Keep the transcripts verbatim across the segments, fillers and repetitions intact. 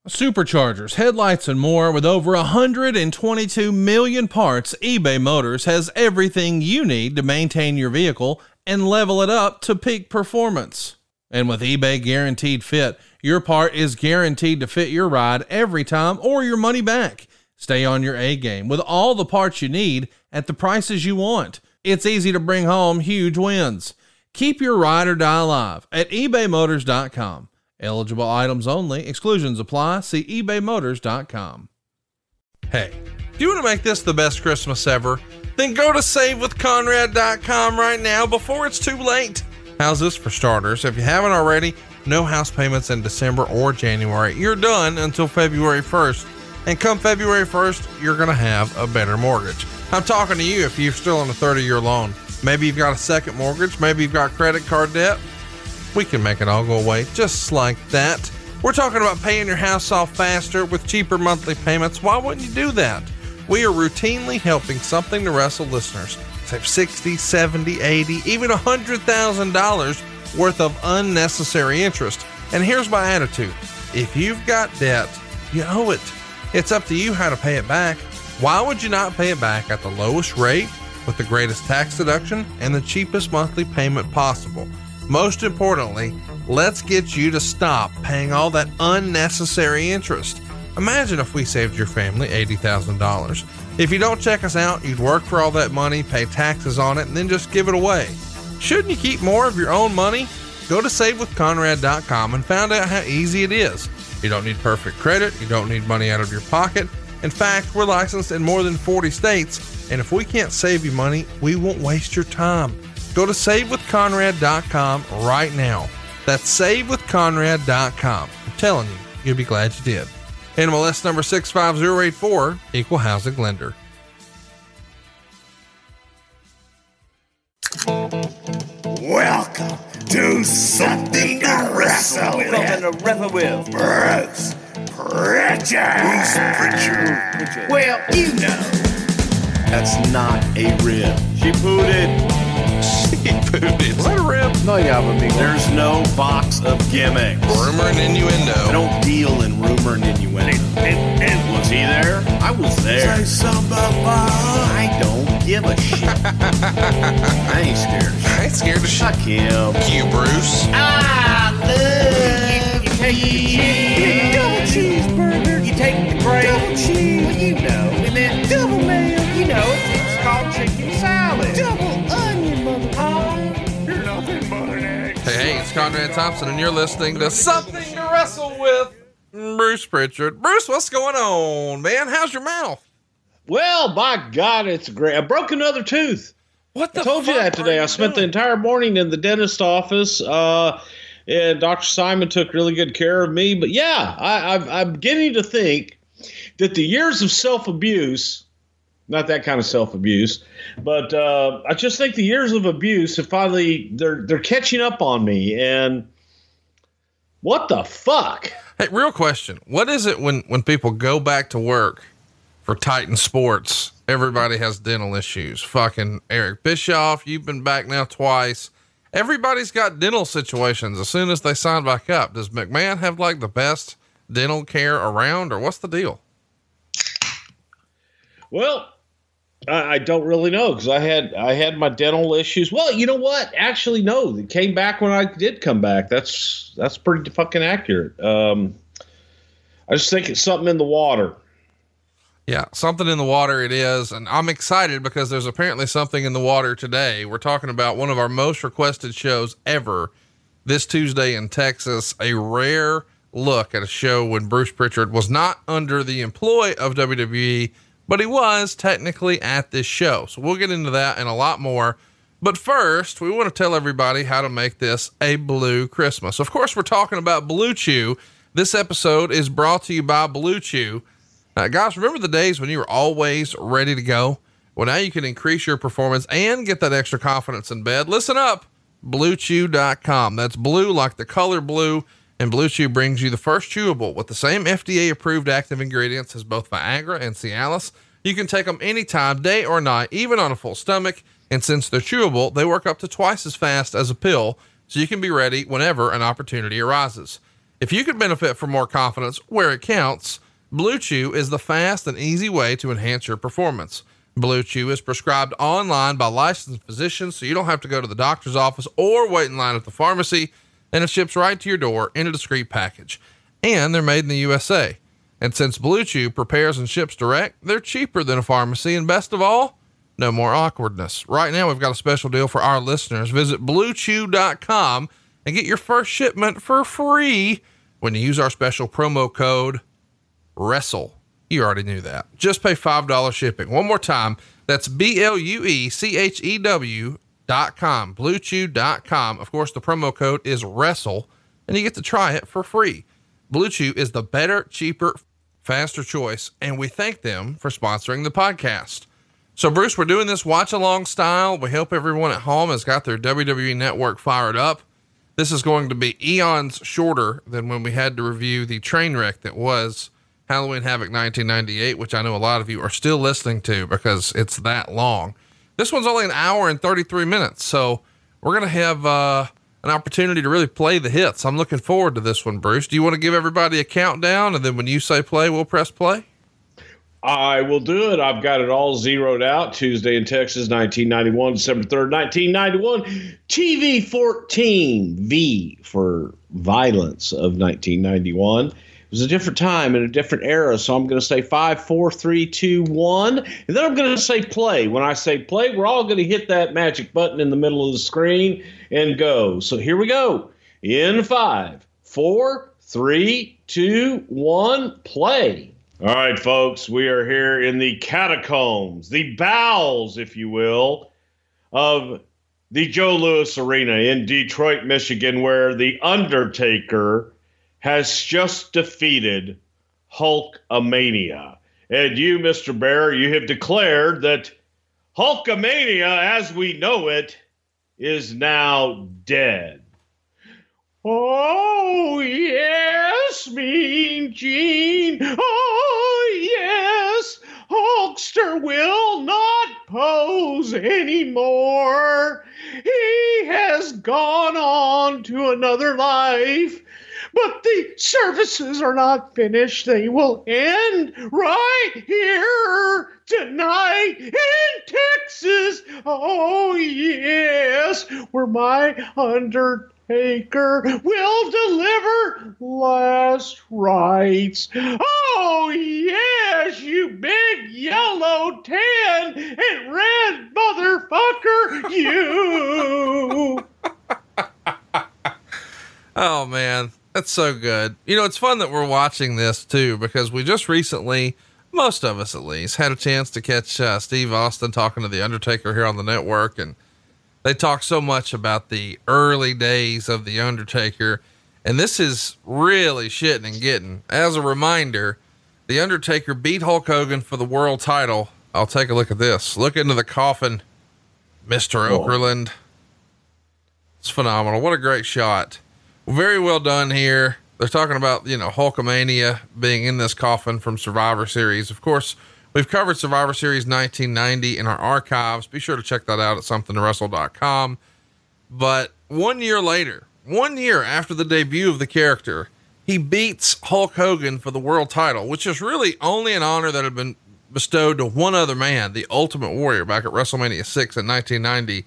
Superchargers, headlights, and more. With over one hundred twenty-two million parts, eBay Motors has everything you need to maintain your vehicle and level it up to peak performance. And with eBay Guaranteed Fit, your part is guaranteed to fit your ride every time or your money back. Stay on your A game with all the parts you need at the prices you want. It's easy to bring home huge wins. Keep your ride or die alive at ebay motors dot com. Eligible items only. Exclusions apply. See ebay motors dot com. Hey, do you want to make this the best Christmas ever? Then go to save with conrad dot com right now before it's too late. How's this for starters? If you haven't already, no house payments in December or January. You're done until February first. And come February first, you're going to have a better mortgage. I'm talking to you if you're still on a thirty-year loan. Maybe you've got a second mortgage. Maybe you've got credit card debt. We can make it all go away just like that. We're talking about paying your house off faster with cheaper monthly payments. Why wouldn't you do that? We are routinely helping Something to Wrestle listeners save sixty, seventy, eighty, even one hundred thousand dollars worth of unnecessary interest. And here's my attitude. If you've got debt, you owe it. It's up to you how to pay it back. Why would you not pay it back at the lowest rate with the greatest tax deduction and the cheapest monthly payment possible? Most importantly, let's get you to stop paying all that unnecessary interest. Imagine if we saved your family eighty thousand dollars. If you don't check us out, you'd work for all that money, pay taxes on it, and then just give it away. Shouldn't you keep more of your own money? Go to save with conrad dot com and find out how easy it is. You don't need perfect credit. You don't need money out of your pocket. In fact, we're licensed in more than forty states, and if we can't save you money, we won't waste your time. Go to save with conrad dot com right now. That's save with conrad dot com. I'm telling you, you'll be glad you did. N M L S number six five zero eight four, equal housing lender. Welcome to Something to Wrestle With. Something to Wrestle With. Bruce Pritchard. Bruce Pritchard. Well, you know. That's not a rib. She pooted. She pooted. Was that a rib? No, yeah, amigo. There's no box of gimmicks. Rumor and innuendo. I don't deal in rumor and innuendo. And, and, and was he there? I was there. Say something about my I don't give a shit. I ain't scared. I ain't scared of shit. Fuck him. You, Bruce. I love you. You take the cheese. Double cheeseburger. You take the gravy. Double cheese. Well, you know. And then double mayo. You know, it's, it's called chicken salad. Double onion, motherfucker. You're nothing but an egg. Hey, hey, it's Conrad Thompson, and you're listening to Something to Wrestle With. Bruce Pritchard. Bruce, what's going on, man? How's your mouth? Well, by God, it's great. I broke another tooth. What the I told you fuck that today. are I you spent the doing? entire morning in the dentist office, uh, and Doctor Simon took really good care of me. But yeah, I, I've, I'm beginning to think that the years of self-abuse, not that kind of self-abuse, but uh, I just think the years of abuse have finally, they're they're catching up on me. And what the fuck? Hey, real question. What is it when, when people go back to work for Titan Sports? Everybody has dental issues. Fucking Eric Bischoff, you've been back now twice. Everybody's got dental situations as soon as they sign back up. Does McMahon have like the best dental care around, or what's the deal? Well, I, I don't really know, because I had I had my dental issues. Well, you know what? Actually, no. They came back when I did come back. That's that's pretty fucking accurate. Um, I just think it's something in the water. Yeah, something in the water it is. And I'm excited because there's apparently something in the water today. We're talking about one of our most requested shows ever this Tuesday in Texas, a rare look at a show when Bruce Pritchard was not under the employ of W W E, but he was technically at this show. So we'll get into that and a lot more. But first, we want to tell everybody how to make this a blue Christmas. Of course, we're talking about Blue Chew. This episode is brought to you by Blue Chew. Uh, guys, remember the days when you were always ready to go? Well, now you can increase your performance and get that extra confidence in bed. Listen up, blue chew dot com. That's blue like the color blue, and Blue Chew brings you the first chewable with the same F D A approved active ingredients as both Viagra and Cialis. You can take them anytime, day or night, even on a full stomach. And since they're chewable, they work up to twice as fast as a pill, so you can be ready whenever an opportunity arises. If you could benefit from more confidence where it counts, Blue Chew is the fast and easy way to enhance your performance. Blue Chew is prescribed online by licensed physicians, so you don't have to go to the doctor's office or wait in line at the pharmacy, and it ships right to your door in a discreet package. And they're made in the U S A. And since Blue Chew prepares and ships direct, they're cheaper than a pharmacy, and best of all, no more awkwardness. Right now, we've got a special deal for our listeners. Visit blue chew dot com and get your first shipment for free when you use our special promo code WRESTLE. You already knew that. Just pay five dollars shipping. One more time. That's B L U E C H E W dot com, blue chew dot com. Of course, the promo code is WRESTLE, and you get to try it for free. Blue Chew is the better, cheaper, faster choice, and we thank them for sponsoring the podcast. So, Bruce, we're doing this watch along style. We hope everyone at home has got their W W E Network fired up. This is going to be eons shorter than when we had to review the train wreck that was Halloween Havoc nineteen ninety-eight, which I know a lot of you are still listening to because it's that long. This one's only an hour and thirty-three minutes. So we're going to have uh, an opportunity to really play the hits. I'm looking forward to this one, Bruce. Do you want to give everybody a countdown? And then when you say play, we'll press play. I will do it. I've got it all zeroed out. Tuesday in Texas, nineteen ninety-one, December third, nineteen ninety-one. T V fourteen, V for Violence of nineteen ninety-one. It was a different time and a different era. So I'm going to say five, four, three, two, one. And then I'm going to say play. When I say play, we're all going to hit that magic button in the middle of the screen and go. So here we go. In five, four, three, two, one, play. All right, folks, we are here in the catacombs, the bowels, if you will, of the Joe Louis Arena in Detroit, Michigan, where The Undertaker has just defeated Hulkamania. And you, Mister Bear, you have declared that Hulkamania, as we know it, is now dead. Oh, yes, Mean Gene. Oh, yes, Hulkster will not pose anymore. He has gone on to another life. But the services are not finished. They will end right here tonight in Texas. Oh, yes, where my Undertaker will deliver last rites. Oh, yes, you big yellow tan and red motherfucker, you. Oh, man. That's so good. You know, it's fun that we're watching this too, because we just recently, most of us at least, had a chance to catch uh, Steve Austin talking to The Undertaker here on the network. And they talk so much about the early days of The Undertaker. And this is really shitting and getting. As a reminder, The Undertaker beat Hulk Hogan for the world title. I'll take a look at this. Look into the coffin, Mister Okerlund. It's phenomenal. What a great shot. Very well done here. They're talking about, you know, Hulkamania being in this coffin from Survivor Series. Of course, we've covered Survivor Series nineteen ninety in our archives. Be sure to check that out at something to wrestle dot com. But one year later, one year after the debut of the character, he beats Hulk Hogan for the world title, which is really only an honor that had been bestowed to one other man, the Ultimate Warrior, back at WrestleMania six in nineteen ninety.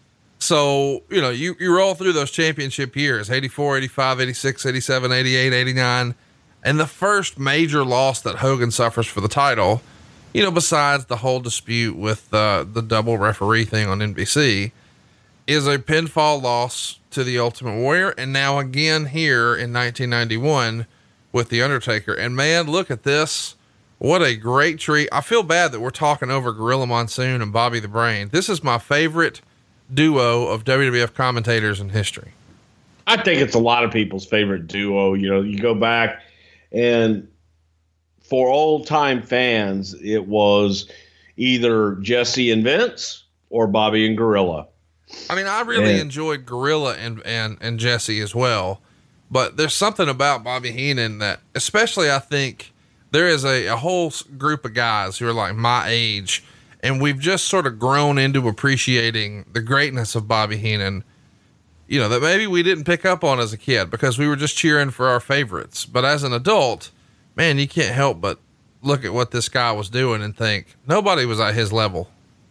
So, you know, you, you roll through those championship years, eighty-four, eighty-five, eighty-six, eighty-seven, eighty-eight, eighty-nine. And the first major loss that Hogan suffers for the title, you know, besides the whole dispute with uh, the double referee thing on N B C, is a pinfall loss to the Ultimate Warrior. And now again here in nineteen ninety-one with The Undertaker. And man, look at this. What a great treat. I feel bad that we're talking over Gorilla Monsoon and Bobby the Brain. This is my favorite duo of W W F commentators in history. I think it's a lot of people's favorite duo. You know, you go back and for old time fans, it was either Jesse and Vince or Bobby and Gorilla. I mean, I really and, enjoyed Gorilla and, and, and Jesse as well, but there's something about Bobby Heenan that, especially, I think there is a, a whole group of guys who are like my age, and we've just sort of grown into appreciating the greatness of Bobby Heenan you know, that maybe we didn't pick up on as a kid because we were just cheering for our favorites. But as an adult, man, you can't help but look at what this guy was doing and think nobody was at his level.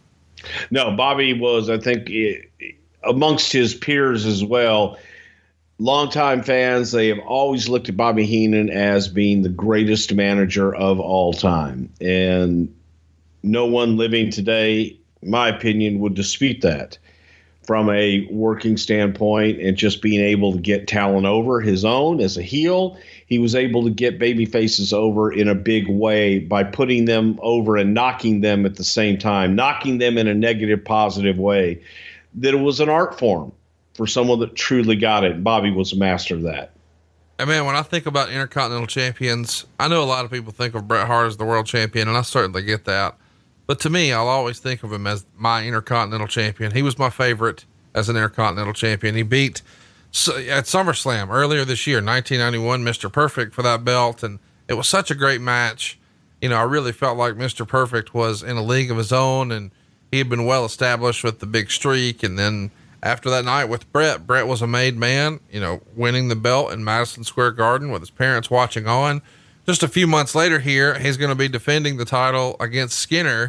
No, Bobby was, I think, amongst his peers as well. Longtime fans, they have always looked at Bobby Heenan as being the greatest manager of all time. And no one living today, in my opinion, would dispute that. From a working standpoint and just being able to get talent over his own as a heel, he was able to get baby faces over in a big way by putting them over and knocking them at the same time, knocking them in a negative, positive way. That it was an art form for someone that truly got it. Bobby was a master of that. And man, when I think about Intercontinental Champions, I know a lot of people think of Bret Hart as the world champion, and I certainly get that. But to me, I'll always think of him as my Intercontinental Champion. He was my favorite as an Intercontinental Champion. He beat at SummerSlam earlier this year, nineteen ninety-one, Mister Perfect for that belt. And it was such a great match. You know, I really felt like Mister Perfect was in a league of his own, and he had been well established with the big streak. And then after that night with Bret, Bret was a made man, you know, winning the belt in Madison Square Garden with his parents watching on. Just a few months later here, he's going to be defending the title against Skinner.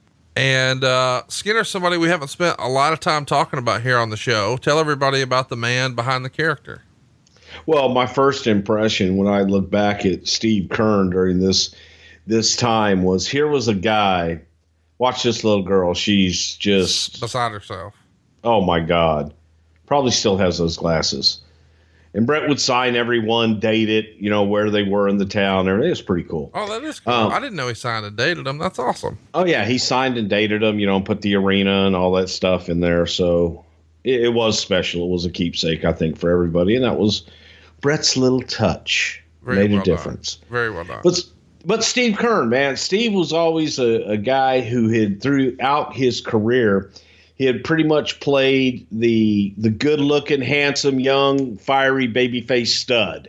And uh, Skinner's somebody we haven't spent a lot of time talking about here on the show. Tell everybody about the man behind the character. Well, my first impression when I look back at Steve Keirn during this this time was, here was a guy, watch this little girl. She's just beside herself. Oh my God. Probably still has those glasses. And Bret would sign everyone, date it, you know, where they were in the town. Everything. It was pretty cool. Oh, that is cool. Um, I didn't know he signed and dated them. That's awesome. Oh, yeah. He signed and dated them, you know, and put the arena and all that stuff in there. So it, it was special. It was a keepsake, I think, for everybody. And that was Bret's little touch. Very Made well a difference. Done. Very well done. But, but Steve Keirn, man, Steve was always a, a guy who had, throughout his career, he had pretty much played the the good-looking, handsome, young, fiery babyface stud.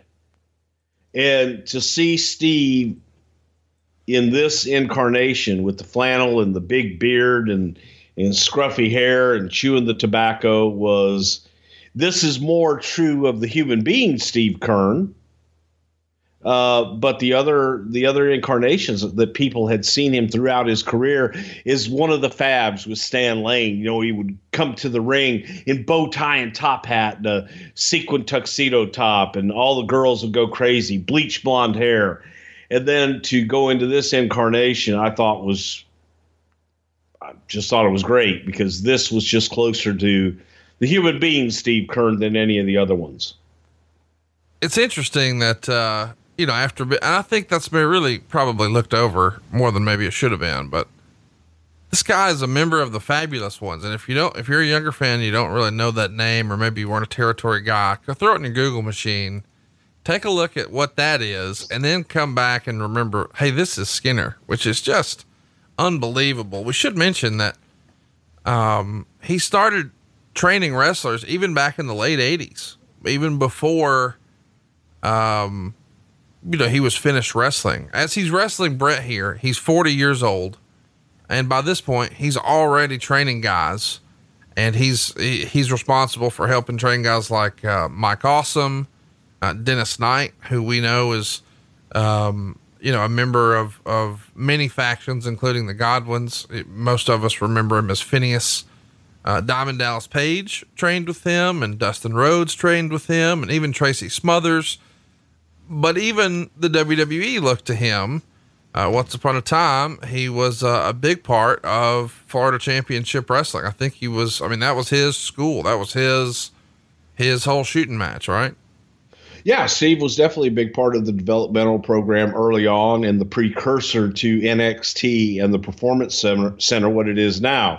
And to see Steve in this incarnation with the flannel and the big beard and, and scruffy hair and chewing the tobacco was, this is more true of the human being Steve Keirn. Uh, but the other the other incarnations that people had seen him throughout his career is one of the Fabs with Stan Lane. You know, he would come to the ring in bow tie and top hat, and a sequin tuxedo top, and all the girls would go crazy, bleach blonde hair. And then to go into this incarnation, I thought was, I just thought it was great, because this was just closer to the human being Steve Keirn than any of the other ones. It's interesting that, uh, you know, after, and I think that's been really probably looked over more than maybe it should have been, but this guy is a member of the Fabulous Ones. And if you don't, if you're a younger fan, you don't really know that name, or maybe you weren't a territory guy, go throw it in your Google machine, take a look at what that is, and then come back and remember, hey, this is Skinner, which is just unbelievable. We should mention that, um, he started training wrestlers even back in the late eighties, even before, um, you know, he was finished wrestling. As he's wrestling Bret here, he's forty years old. And by this point, he's already training guys, and he's, he's responsible for helping train guys like, uh, Mike Awesome, uh, Dennis Knight, who we know is, um, you know, a member of, of many factions, including the Godwins. Most of us remember him as Phineas. Uh, Diamond Dallas Page trained with him, and Dustin Rhodes trained with him, and even Tracy Smothers. But even the W W E looked to him. Uh, once upon a time, he was uh, a big part of Florida Championship Wrestling. I think he was, I mean, that was his school. That was his, his whole shooting match, right? Yeah, Steve was definitely a big part of the developmental program early on, and the precursor to N X T and the Performance Center, Center what it is now.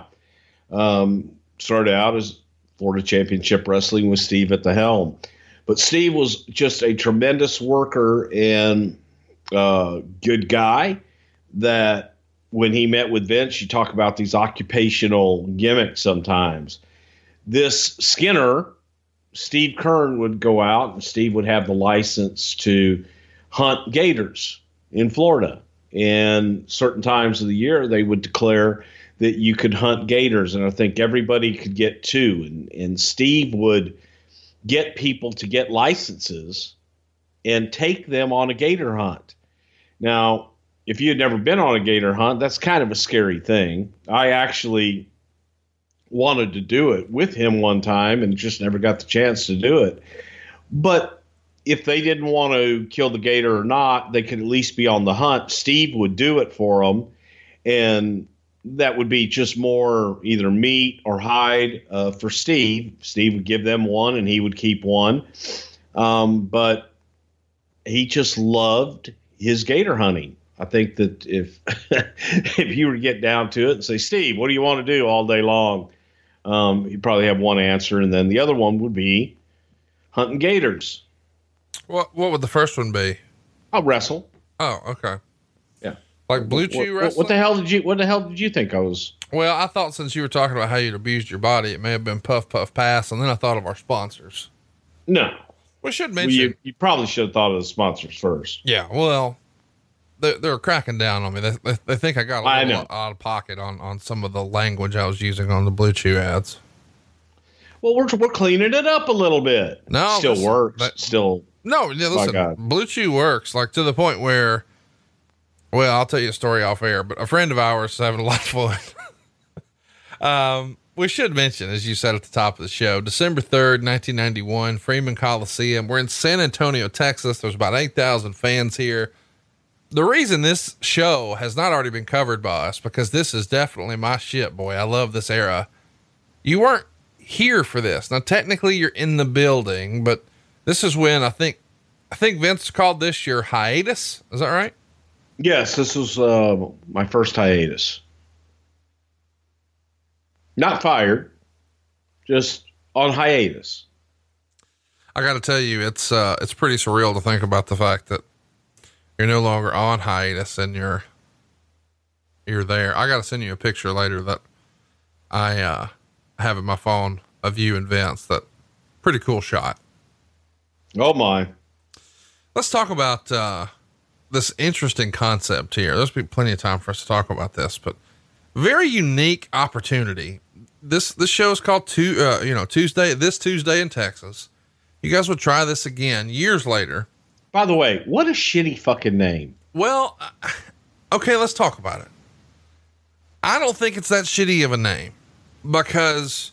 Um, started out as Florida Championship Wrestling with Steve at the helm. But Steve was just a tremendous worker and uh, good guy that when he met with Vince, you talk about these occupational gimmicks sometimes. This Skinner, Steve Keirn would go out, and Steve would have the license to hunt gators in Florida. And certain times of the year, they would declare that you could hunt gators. And I think everybody could get two. And, and Steve would get people to get licenses and take them on a gator hunt. Now, if you had never been on a gator hunt, that's kind of a scary thing. I actually wanted to do it with him one time and just never got the chance to do it. But if they didn't want to kill the gator or not, they could at least be on the hunt. Steve would do it for them, and that would be just more either meat or hide uh, for Steve. Steve would give them one, and he would keep one. Um, but he just loved his gator hunting. I think that if if you were to get down to it and say, Steve, what do you want to do all day long? Um, you'd probably have one answer, and then the other one would be hunting gators. What What would the first one be? I'll wrestle. Oh, okay. Yeah. Like Blue Chew what, wrestling? What the hell did you What the hell did you think I was? Well, I thought since you were talking about how you'd abused your body, it may have been Puff Puff Pass, and then I thought of our sponsors. No. We should Well, mention. you, you probably should have thought of the sponsors first. Yeah, well, they're, they're cracking down on me. They, they, they think I got a I little know. out of pocket on, on some of the language I was using on the Blue Chew ads. Well, we're we're cleaning it up a little bit. No, still this- works. that- still. No, yeah, My listen, God. Blue Chew works like to the point where, well, I'll tell you a story off air, but a friend of ours is having a lot of fun. um, we should mention, as you said at the top of the show, December third, nineteen ninety-one, Freeman Coliseum. We're in San Antonio, Texas. There's about eight thousand fans here. The reason this show has not already been covered by us, because this is definitely my shit, boy. I love this era. You weren't here for this. Now, technically you're in the building, but this is when I think, I think Vince called this your hiatus. Is that right? Yes, this was uh, my first hiatus. Not fired, just on hiatus. I got to tell you, it's, uh, it's pretty surreal to think about the fact that you're no longer on hiatus and you're, you're there. I got to send you a picture later that I, uh, have in my phone of you and Vince. That pretty cool shot. Oh my. Let's talk about, uh, this interesting concept here. There's be plenty of time for us to talk about this, but very unique opportunity. This, this show is called two, uh, you know, Tuesday, this Tuesday in Texas. You guys would try this again years later. By the way, what a shitty fucking name. Well, okay, let's talk about it. I don't think it's that shitty of a name because,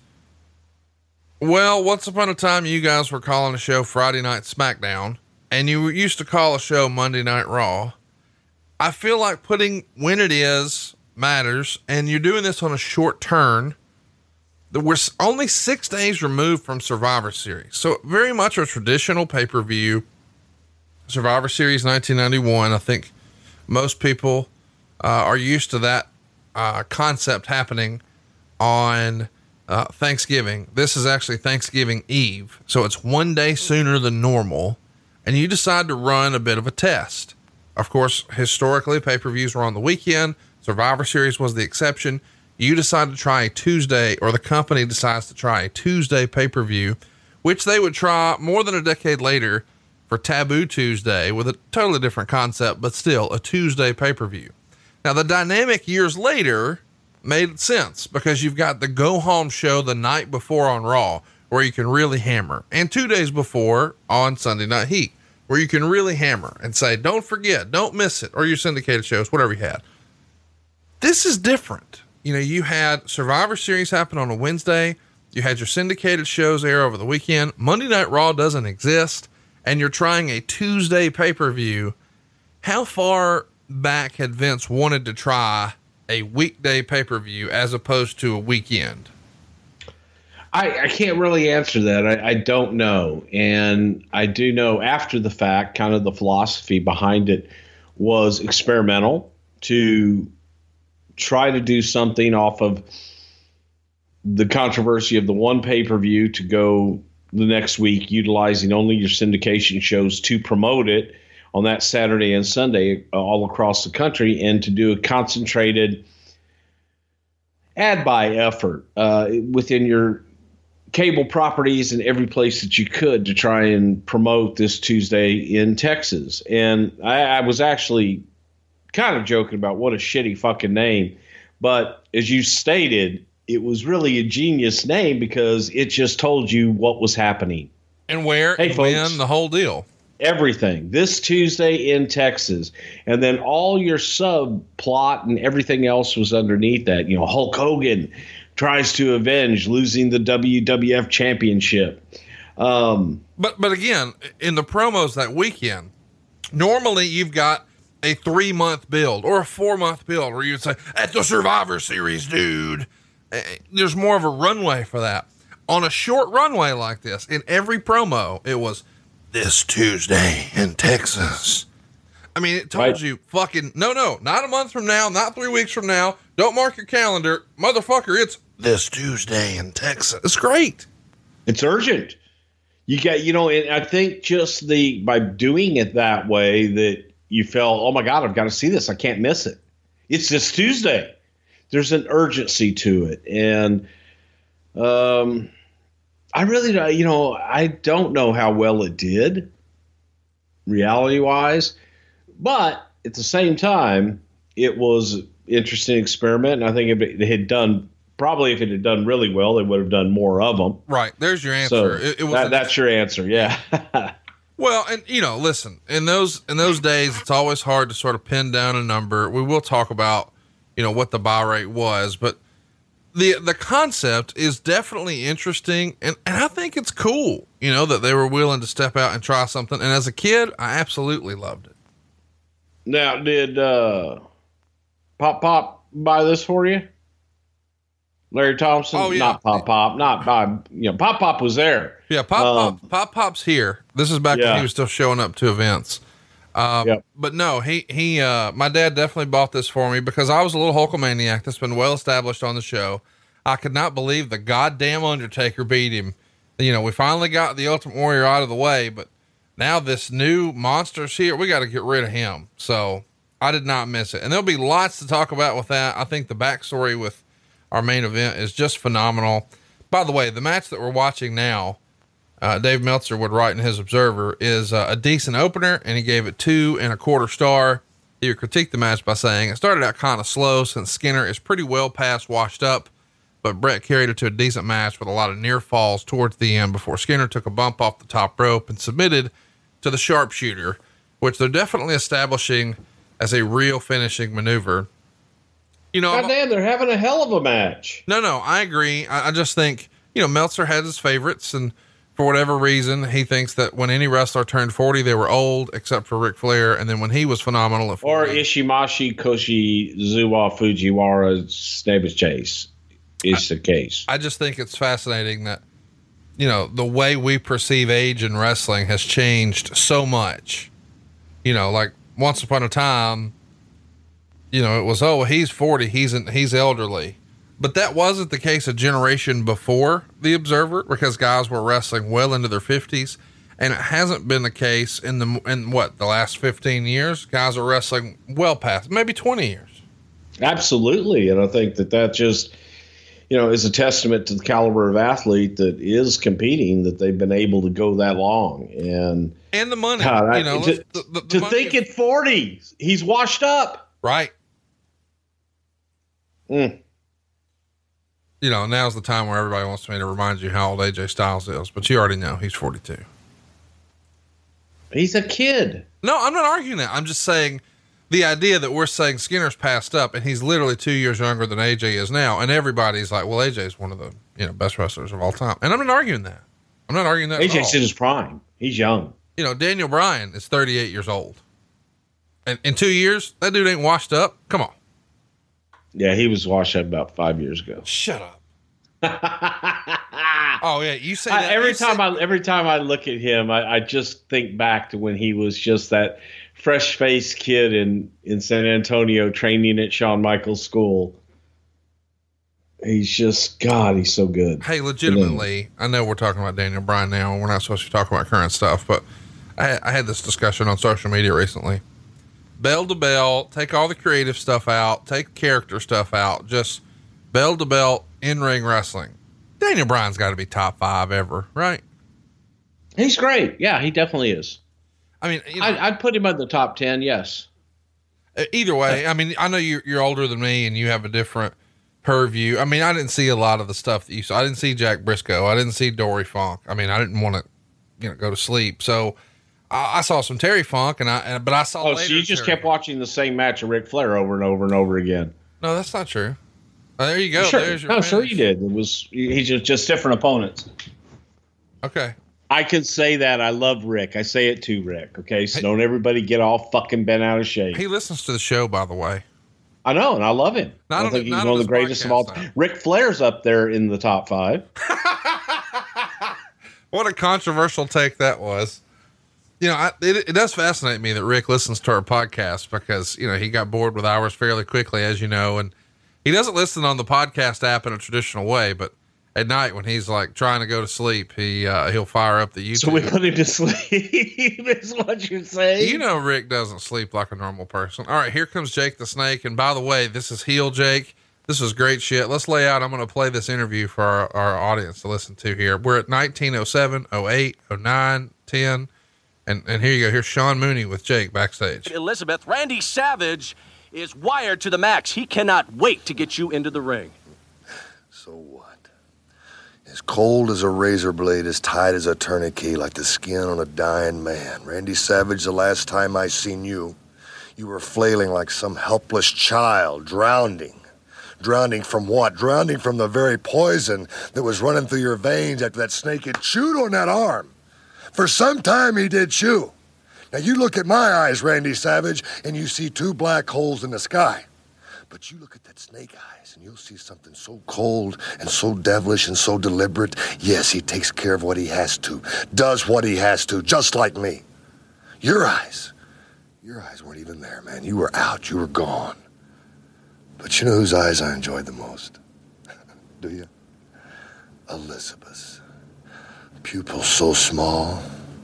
well, once upon a time, you guys were calling a show Friday Night SmackDown, and you used to call a show Monday Night Raw. I feel like putting when it is matters, and you're doing this on a short turn. We're only six days removed from Survivor Series. So very much a traditional pay-per-view. Survivor Series nineteen ninety-one. I think most people uh, are used to that uh, concept happening on uh, Thanksgiving. This is actually Thanksgiving Eve. So it's one day sooner than normal. And you decide to run a bit of a test. Of course, historically, pay-per-views were on the weekend. Survivor Series was the exception. You decide to try a Tuesday, or the company decides to try a Tuesday pay-per-view, which they would try more than a decade later for Taboo Tuesday with a totally different concept, but still a Tuesday pay-per-view. Now, the dynamic years later made sense because you've got the go home show the night before on Raw, where you can really hammer, and two days before on Sunday Night Heat, where you can really hammer and say, don't forget, don't miss it, or your syndicated shows, whatever you had. This is different. You know, you had Survivor Series happen on a Wednesday. You had your syndicated shows air over the weekend. Monday Night Raw doesn't exist, and you're trying a Tuesday pay-per-view. How far back had Vince wanted to try a weekday pay-per-view as opposed to a weekend? I, I can't really answer that. I, I don't know. And I do know after the fact, kind of the philosophy behind it was experimental to try to do something off of the controversy of the one pay-per-view to go the next week, utilizing only your syndication shows to promote it on that Saturday and Sunday uh, all across the country, and to do a concentrated ad buy effort uh, within your cable properties and every place that you could to try and promote this Tuesday in Texas. And I, I was actually kind of joking about what a shitty fucking name, but as you stated, it was really a genius name because it just told you what was happening. And where, Hey, and folks. when, the whole deal. Everything this Tuesday in Texas, and then all your subplot and everything else was underneath that. You know, Hulk Hogan tries to avenge losing the W W F championship. Um, But, but again, in the promos that weekend, normally you've got a three month build or a four month build where you'd say, at the Survivor Series, dude, Eh, there's more of a runway for that. On a short runway like this, in every promo, it was this Tuesday in Texas. I mean, it told Right. you fucking, no, no, not a month from now, not three weeks from now. Don't mark your calendar. Motherfucker, it's this Tuesday in Texas. It's great. It's urgent. You got, you know, and I think just the by doing it that way that you felt, oh my God, I've got to see this. I can't miss it. It's this Tuesday. There's an urgency to it, and um, I really, don't- you know, I don't know how well it did, reality wise, but at the same time, it was an interesting experiment, and I think if it had done. Probably if it had done really well, they would have done more of them. Right. There's your So answer. it, it was that, an- that's your answer. Yeah. Well, and you know, listen, in those, in those days, it's always hard to sort of pin down a number. We will talk about, you know, what the buy rate was, but the, the concept is definitely interesting. And, and I think it's cool, you know, that they were willing to step out and try something. And as a kid, I absolutely loved it. Now, did uh, Pop Pop buy this for you? Larry Thompson? Oh, yeah. Not Pop Pop. Not by, you know, Pop Pop was there. Yeah. Pop Um, Pop, Pop Pop's here. This is back when yeah. he was still showing up to events. Um, Yep. but no, he, he, uh, my dad definitely bought this for me because I was a little Hulkamaniac that's been well established on the show. I could not believe the goddamn Undertaker beat him. You know, we finally got the Ultimate Warrior out of the way, but now this new monster's here. We got to get rid of him. So I did not miss it. And there'll be lots to talk about with that. I think the backstory with our main event is just phenomenal. By the way, the match that we're watching now, uh, Dave Meltzer would write in his Observer, is uh, a decent opener, and he gave it two and a quarter star. He would critique the match by saying it started out kind of slow since Skinner is pretty well past washed up, but Brett carried it to a decent match with a lot of near falls towards the end before Skinner took a bump off the top rope and submitted to the sharpshooter, which they're definitely establishing as a real finishing maneuver. You know, God damn, they're having a hell of a match. no, no, I agree. I, I just think, you know, Meltzer has his favorites, and for whatever reason, he thinks that when any wrestler turned forty, they were old, except for Ric Flair. And then when he was phenomenal at Or forty, Ishimashi, Koshi, Zuwa, Fujiwara, Snavis Chase is the case. I just think it's fascinating that, you know, the way we perceive age in wrestling has changed so much. You know, like once upon a time, you know, it was, oh, he's forty, he's in, he's elderly. But that wasn't the case a generation before the Observer, because guys were wrestling well into their fifties. And it hasn't been the case in the, in what, the last fifteen years, guys are wrestling well past maybe twenty years. Absolutely. And I think that that just, you know, is a testament to the caliber of athlete that is competing, that they've been able to go that long. And And the money, God, I- you know, to, let's- the, the, the to money- think at forty, he's washed up. right. Mm. You know, now's the time where everybody wants me to remind you how old A J Styles is, but you already know he's forty-two. He's a kid. No, I'm not arguing that. I'm just saying the idea that we're saying Skinner's passed up and he's literally two years younger than A J is now. And everybody's like, well, A J is one of the, you know, best wrestlers of all time. And I'm not arguing that. I'm not arguing that. A at J's all. in his prime. He's young. You know, Daniel Bryan is thirty-eight years old. And in two years, that dude ain't washed up. Come on. Yeah, he was washed up about five years ago. Shut up. Oh yeah. You say I, that every you time say- I every time I look at him, I, I just think back to when he was just that fresh faced kid in, in San Antonio training at Shawn Michaels school. He's just God, he's so good. Hey, legitimately, I know we're talking about Daniel Bryan now, and we're not supposed to talk about current stuff, but I, I had this discussion on social media recently. Bell to bell, take all the creative stuff out, take character stuff out, just bell to bell in ring wrestling. Daniel Bryan's got to be top five ever, right? He's great. Yeah, he definitely is. I mean, you know, I, I'd put him in the top ten. Yes. either way, I mean, I know you're, you're older than me and you have a different purview. I mean, I didn't see a lot of the stuff that you saw. I didn't see Jack Briscoe. I didn't see Dory Funk. I mean, I didn't want to you know, go to sleep. So I, I saw some Terry Funk and I, and, but I saw, Oh, later so you just Terry kept watching the same match of Ric Flair over and over and over again. No, that's not true. Oh, there you go. Sure. There's your No, finish. sure you did. It was, he's just, just different opponents. Okay. I can say that. I love Rick. I say it too, Rick. Okay. So Hey. don't everybody get all fucking bent out of shape. He listens to the show, by the way. I know. And I love him. Not I on- think he's not one on of the his greatest of all podcast, time. though. Ric Flair's up there in the top five. What a controversial take that was. You know, I, it, it does fascinate me that Rick listens to our podcast because, you know, he got bored with ours fairly quickly, as you know, and he doesn't listen on the podcast app in a traditional way, but at night when he's like trying to go to sleep, he, uh, he'll fire up the YouTube. So we put him to sleep, is what you're saying? You know, Rick doesn't sleep like a normal person. All right, here comes Jake the Snake. And by the way, this is heel Jake. This is great shit. Let's lay out. I'm going to play this interview for our, our audience to listen to here. We're at nineteen oh seven, oh eight, oh nine, ten. And, and here you go. Here's Sean Mooney with Jake backstage. Elizabeth, Randy Savage is wired to the max. He cannot wait to get you into the ring. So what? As cold as a razor blade, as tight as a tourniquet, like the skin on a dying man. Randy Savage, the last time I seen you, you were flailing like some helpless child, drowning. Drowning from what? Drowning from the very poison that was running through your veins after that snake had chewed on that arm. For some time he did chew. Now you look at my eyes, Randy Savage, and you see two black holes in the sky. But you look at that snake eyes and you'll see something so cold and so devilish and so deliberate. Yes, he takes care of what he has to, does what he has to, just like me. Your eyes, your eyes weren't even there, man. You were out, you were gone. But you know whose eyes I enjoyed the most? Do you? Elizabeth's. Pupils so small,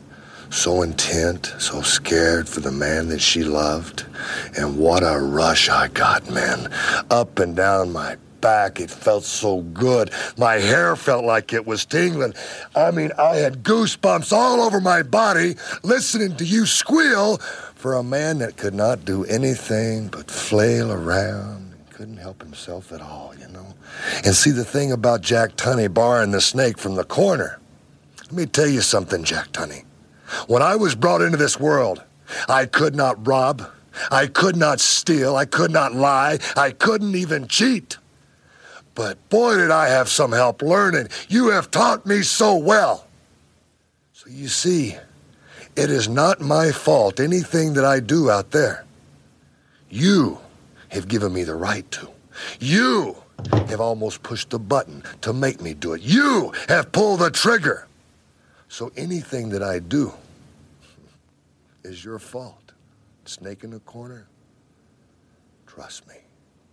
so intent, so scared for the man that she loved. And what a rush I got, man. Up and down my back, it felt so good. My hair felt like it was tingling. I mean, I had goosebumps all over my body listening to you squeal for a man that could not do anything but flail around and couldn't help himself at all, you know. And see, the thing about Jack Tunney barring the snake from the corner, let me tell you something, Jack Tunney. When I was brought into this world, I could not rob, I could not steal, I could not lie, I couldn't even cheat. But boy, did I have some help learning. You have taught me so well. So you see, it is not my fault, anything that I do out there. You have given me the right to. You have almost pushed the button to make me do it. You have pulled the trigger. So anything that I do is your fault. Snake in the corner? Trust me.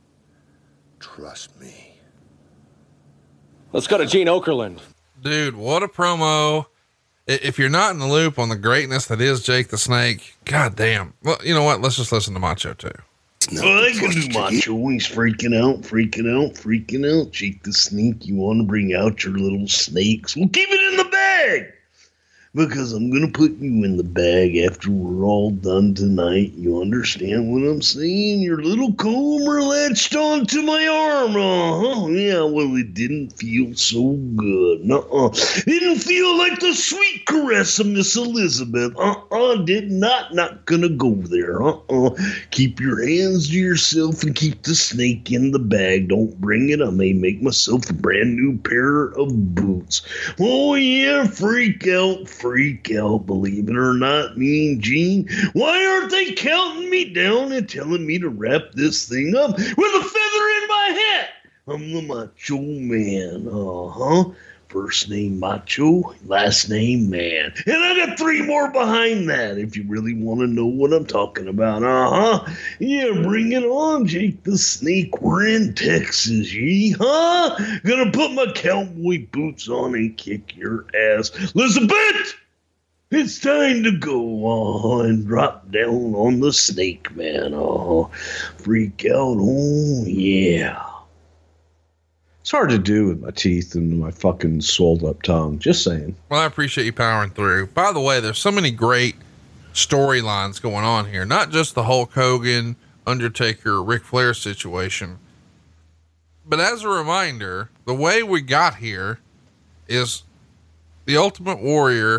Trust me. Let's go to Gene Okerlund. Dude, what a promo. I- If you're not in the loop on the greatness that is Jake the Snake, god damn. Well, you know what? Let's just listen to Macho too. Well, they can do Macho. He's freaking out, freaking out, freaking out. Jake the Snake, you want to bring out your little snakes? Well, keep it in the bag. Because I'm going to put you in the bag after we're all done tonight. You understand what I'm saying? Your little comber latched onto my arm. Uh-huh. Yeah, well, it didn't feel so good. Nuh-uh. Didn't feel like the sweet caress of Miss Elizabeth. Uh-uh. Did not. Not going to go there. Uh-uh. Keep your hands to yourself and keep the snake in the bag. Don't bring it. I may make myself a brand new pair of boots. Oh, yeah. Freak out. Freak out, believe it or not, Mean Gene. Why aren't they counting me down and telling me to wrap this thing up with a feather in my hat? I'm the Macho Man. Uh-huh. First name Macho, last name Man. And I got three more behind that if you really want to know what I'm talking about. Uh-huh. Yeah, bring it on, Jake the Snake. We're in Texas, ye, huh? Gonna put my cowboy boots on and kick your ass. Elizabeth! It's time to go uh, and drop down on the Snake Man. Uh, freak out. Oh, yeah. It's hard to do with my teeth and my fucking swelled up tongue. Just saying. Well, I appreciate you powering through. By the way, there's so many great storylines going on here, not just the Hulk Hogan, Undertaker, Ric Flair situation. But as a reminder, the way we got here is the Ultimate Warrior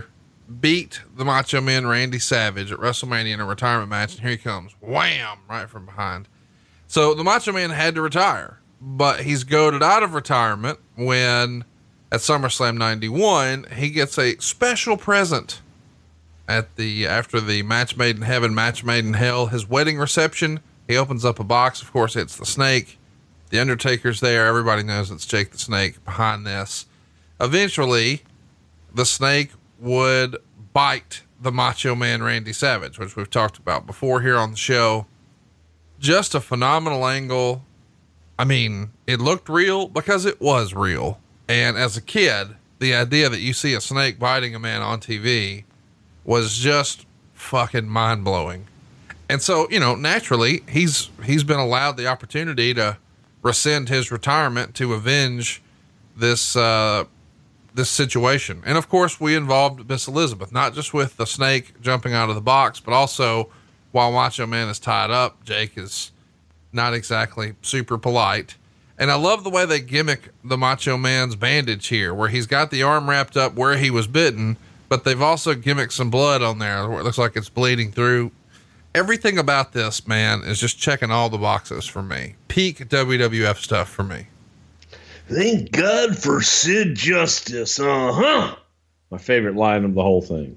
beat the Macho Man Randy Savage at WrestleMania in a retirement match. And here he comes, wham, right from behind. So the Macho Man had to retire, but he's goaded out of retirement when at SummerSlam ninety-one, he gets a special present at the, after the Match Made in Heaven, Match Made in Hell, his wedding reception. He opens up a box. Of course, it's the Snake. The Undertaker's there. Everybody knows it's Jake the Snake behind this. Eventually, the Snake would bite the Macho Man Randy Savage, which we've talked about before here on the show. Just a phenomenal angle. I mean, it looked real because it was real. And as a kid, the idea that you see a snake biting a man on T V was just fucking mind blowing. And so, you know, naturally he's, he's been allowed the opportunity to rescind his retirement to avenge this, uh, this situation. And of course we involved Miss Elizabeth, not just with the snake jumping out of the box, but also while Macho Man is tied up, Jake is not exactly super polite. And I love the way they gimmick the Macho Man's bandage here, where he's got the arm wrapped up where he was bitten, but they've also gimmicked some blood on there where it looks like it's bleeding through. Everything about this, man, is just checking all the boxes for me. Peak W W F stuff for me. Thank God for Sid Justice. Uh-huh. My favorite line of the whole thing.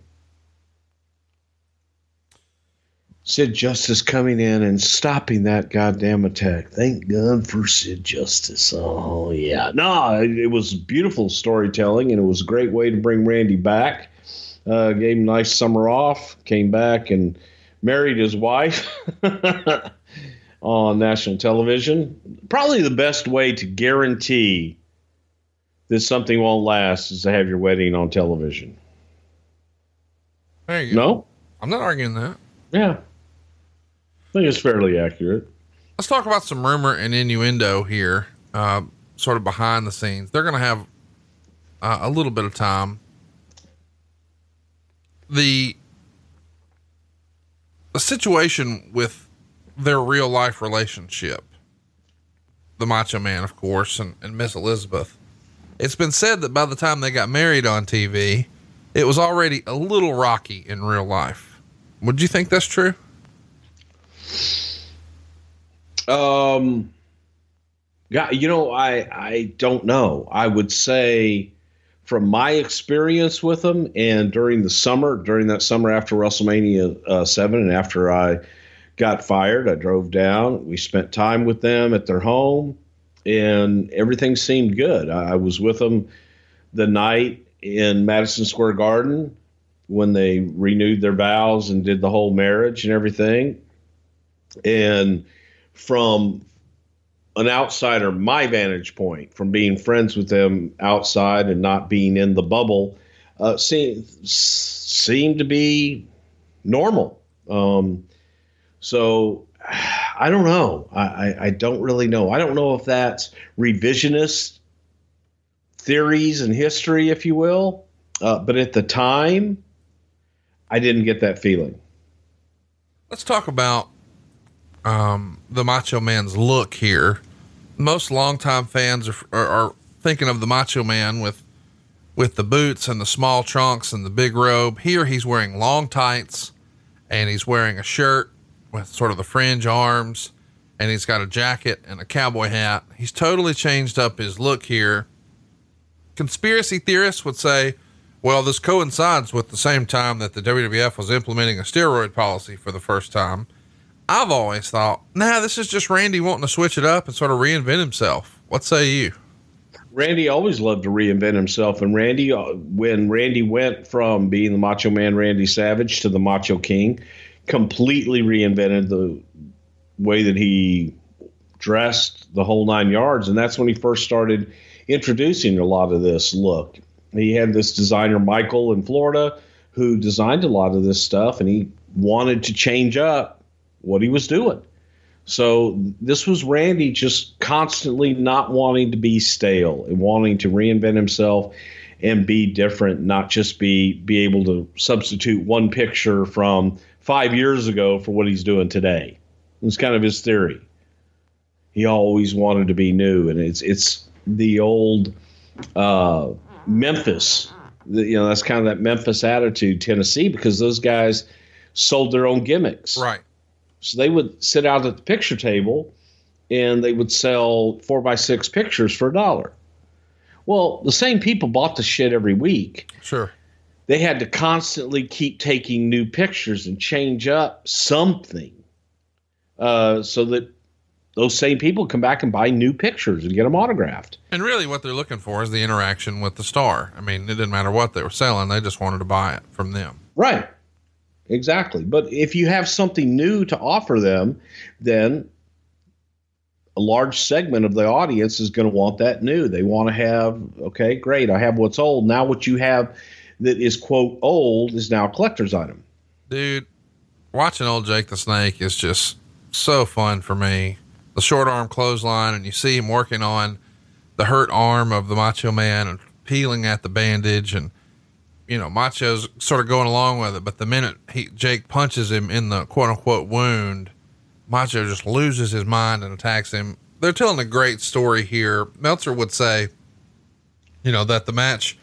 Sid Justice coming in and stopping that goddamn attack. Thank God for Sid Justice. Oh, yeah. No, it, it was beautiful storytelling, and it was a great way to bring Randy back. Uh, gave him a nice summer off, came back and married his wife on national television. Probably the best way to guarantee that something won't last is to have your wedding on television. There you go. No? I'm not arguing that. Yeah. I think it's fairly accurate. Let's talk about some rumor and innuendo here, uh, sort of behind the scenes. They're going to have uh, a little bit of time. The, the situation with their real life relationship, the Macho Man, of course, and, and Miss Elizabeth. It's been said that by the time they got married on T V, it was already a little rocky in real life. Would you think that's true? Um, yeah, you know, I, I don't know. I would say from my experience with them and during the summer, during that summer after WrestleMania uh, seven and after I got fired, I drove down, we spent time with them at their home and everything seemed good. I, I was with them the night in Madison Square Garden when they renewed their vows and did the whole marriage and everything. And from an outsider, my vantage point from being friends with them outside and not being in the bubble, uh, seemed, seemed to be normal. Um, so I don't know. I, I, I don't really know. I don't know if that's revisionist theories and history, if you will. Uh, but at the time, I didn't get that feeling. Let's talk about um, the Macho Man's look here. Most longtime fans are, are, are thinking of the Macho Man with, with the boots and the small trunks and the big robe. Here he's wearing long tights and he's wearing a shirt with sort of the fringe arms, and he's got a jacket and a cowboy hat. He's totally changed up his look here. Conspiracy theorists would say, well, this coincides with the same time that the W W F was implementing a steroid policy for the first time. I've always thought, nah, this is just Randy wanting to switch it up and sort of reinvent himself. What say you? Randy always loved to reinvent himself. And Randy, uh, when Randy went from being the Macho Man Randy Savage to the Macho King, completely reinvented the way that he dressed, the whole nine yards. And that's when he first started introducing a lot of this look. He had this designer, Michael, in Florida, who designed a lot of this stuff, and he wanted to change up what he was doing. So this was Randy just constantly not wanting to be stale and wanting to reinvent himself and be different, not just be, be able to substitute one picture from five years ago for what he's doing today. It's kind of his theory. He always wanted to be new, and it's, it's the old, uh, Memphis The, you know, that's kind of that Memphis attitude, Tennessee, because those guys sold their own gimmicks. Right. So they would sit out at the picture table and they would sell four by six pictures for a dollar. Well, the same people bought the shit every week. Sure. They had to constantly keep taking new pictures and change up something uh, so that those same people come back and buy new pictures and get them autographed. And really what they're looking for is the interaction with the star. I mean, it didn't matter what they were selling. They just wanted to buy it from them. Right. Exactly. But if you have something new to offer them, then a large segment of the audience is going to want that new. They want to have, okay, great. I have what's old. Now what you have that is, quote, old is now a collector's item. Dude, watching old Jake the Snake is just so fun for me. The short arm clothesline, and you see him working on the hurt arm of the Macho Man and peeling at the bandage, and you know, Macho's sort of going along with it. But the minute he, Jake punches him in the quote unquote wound, Macho just loses his mind and attacks him. They're telling a great story here. Meltzer would say, you know, that the match,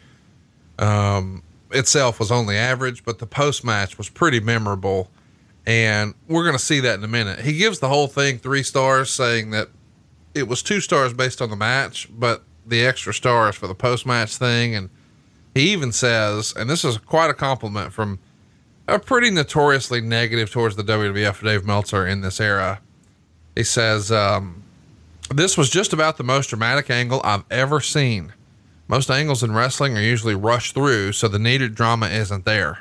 um, itself was only average, but the post match was pretty memorable. And we're going to see that in a minute. He gives the whole thing three stars, saying that it was two stars based on the match, but the extra stars for the post match thing. And he even says, and this is quite a compliment from a pretty notoriously negative towards the W W F Dave Meltzer in this era. He says, um, this was just about the most dramatic angle I've ever seen. Most angles in wrestling are usually rushed through, so the needed drama isn't there.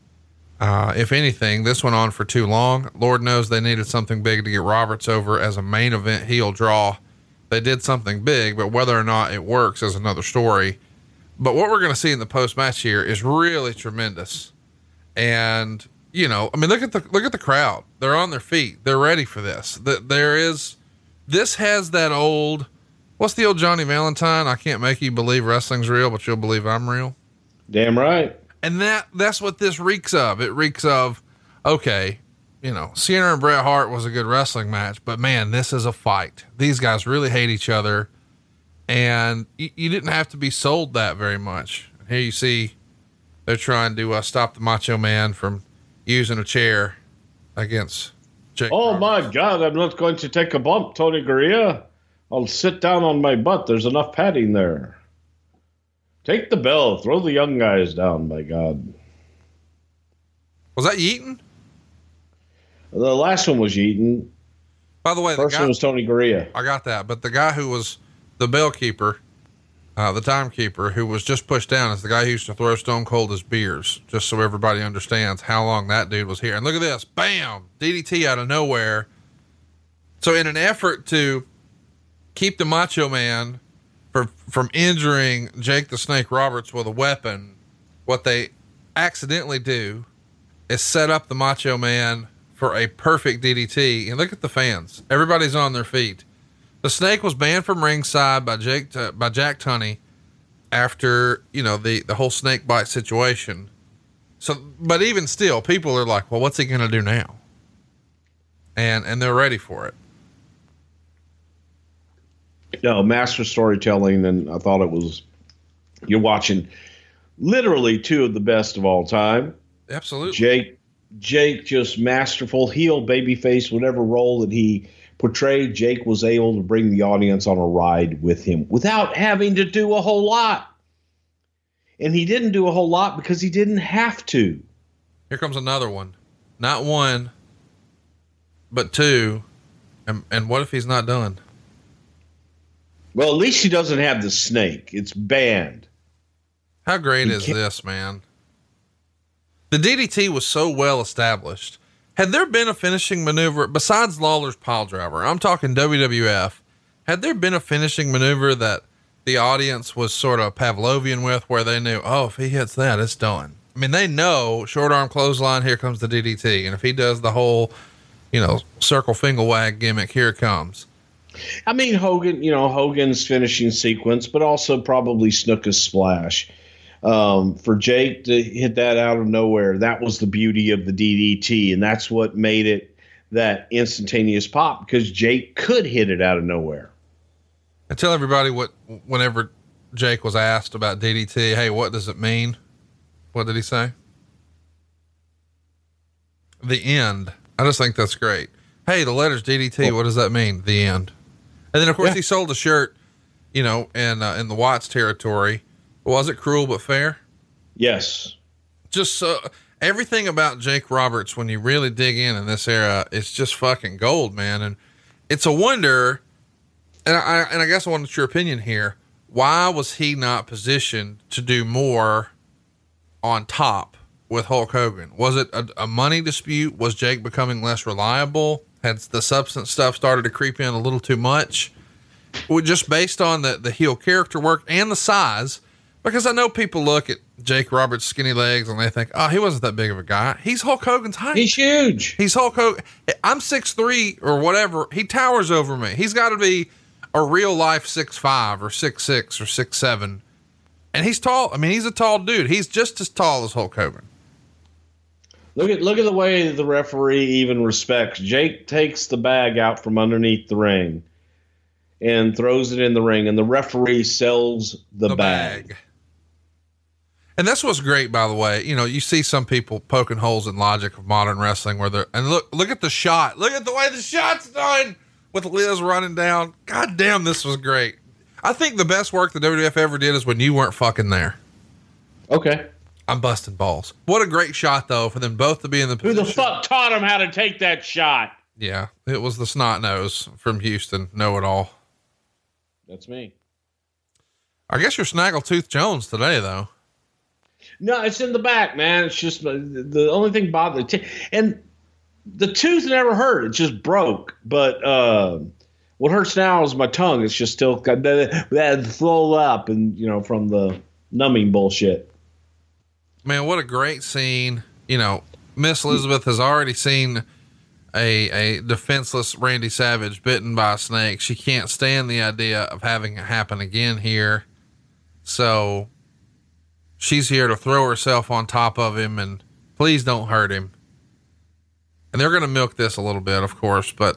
Uh, if anything, this went on for too long. Lord knows they needed something big to get Roberts over as a main event heel draw. They did something big, but whether or not it works is another story. But what we're going to see in the post match here is really tremendous. And, you know, I mean, look at the, look at the crowd. They're on their feet. They're ready for this. The, there is, this has that old, what's the old Johnny Valentine? I can't make you believe wrestling's real, but you'll believe I'm real. Damn right. And that, that's what this reeks of. It reeks of, okay, you know, Cena and Bret Hart was a good wrestling match, but man, this is a fight. These guys really hate each other. And you, you didn't have to be sold that very much. Here you see they're trying to uh, stop the Macho Man from using a chair against Jake. Oh Roberts. my God, I'm not going to take a bump, Tony Gurria. I'll sit down on my butt. There's enough padding there. Take the bell. Throw the young guys down, by God. Was that Yeaton? The last one was Yeaton. By the way, First the guy, one was Tony Gurria. I got that. But the guy who was the bell keeper, uh, the timekeeper, who was just pushed down, is the guy who used to throw Stone Cold his beers, just so everybody understands how long that dude was here. And look at this. Bam! D D T out of nowhere. So in an effort to keep the Macho Man from, from injuring Jake the Snake Roberts with a weapon, what they accidentally do is set up the Macho Man for a perfect D D T. And look at the fans. Everybody's on their feet. The Snake was banned from ringside by Jake, uh, by Jack Tunney after, you know, the, the whole snake bite situation. So, but even still, people are like, well, what's he going to do now? And, and they're ready for it. No, master storytelling. And I thought it was, you're watching literally two of the best of all time. Absolutely. Jake, Jake, just masterful heel, babyface, whatever role that he portrayed. Jake was able to bring the audience on a ride with him without having to do a whole lot. And he didn't do a whole lot because he didn't have to. Here comes another one. Not one, but two. And, and what if he's not done? Well, at least he doesn't have the snake. It's banned. How great He is can't- this, man? The D D T was so well established. Had there been a finishing maneuver besides Lawler's pile driver? I'm talking W W F. Had there been a finishing maneuver that the audience was sort of Pavlovian with, where they knew, oh, if he hits that, it's done. I mean, they know short arm clothesline, here comes the D D T. And if he does the whole, you know, circle finger wag gimmick, here it comes. I mean, Hogan, you know, Hogan's finishing sequence, but also probably Snooka's splash. Um, for Jake to hit that out of nowhere, that was the beauty of the D D T. And that's what made it that instantaneous pop, because Jake could hit it out of nowhere. And tell everybody what, whenever Jake was asked about D D T, hey, what does it mean? What did he say? The end. I just think that's great. Hey, the letters D D T, cool. What does that mean? The end. And then of course yeah. he sold a shirt, you know, in, uh, in the Watts territory. Was it Cruel But Fair? Yes. Just so everything about Jake Roberts, when you really dig in in this era, it's just fucking gold, man. And it's a wonder. And I, and I guess I wanted your opinion here. Why was he not positioned to do more on top with Hulk Hogan? Was it a, a money dispute? Was Jake becoming less reliable? Had the substance stuff started to creep in a little too much? Well, just based on the, the heel character work and the size, because I know people look at Jake Roberts' skinny legs and they think, oh, he wasn't that big of a guy. He's Hulk Hogan's height. He's huge. He's Hulk Hogan. I'm six three or whatever. He towers over me. He's got to be a real life six five or six six or six seven. And he's tall. I mean, he's a tall dude. He's just as tall as Hulk Hogan. Look at look at the way the referee even respects. Jake takes the bag out from underneath the ring and throws it in the ring, and the referee sells the, the bag. bag. And that's what's great, by the way. You know, you see some people poking holes in logic of modern wrestling where they're, and look, look at the shot. Look at the way the shot's done with Liz running down. God damn, this was great. I think the best work the W W F ever did is when you weren't fucking there. Okay. I'm busting balls. What a great shot, though, for them both to be in the position. Who the fuck taught him how to take that shot? Yeah, it was the snot nose from Houston. Know it all. That's me. I guess you're Snaggletooth Jones today, though. No, it's in the back, man. It's just the, the only thing bothered. T- and the tooth never hurt. It just broke. But uh, what hurts now is my tongue. It's just still got that flow up and, you know, from the numbing bullshit. Man, what a great scene. You know, Miss Elizabeth has already seen a, a defenseless Randy Savage bitten by a snake. She can't stand the idea of having it happen again here. So she's here to throw herself on top of him and please don't hurt him. And they're going to milk this a little bit, of course, but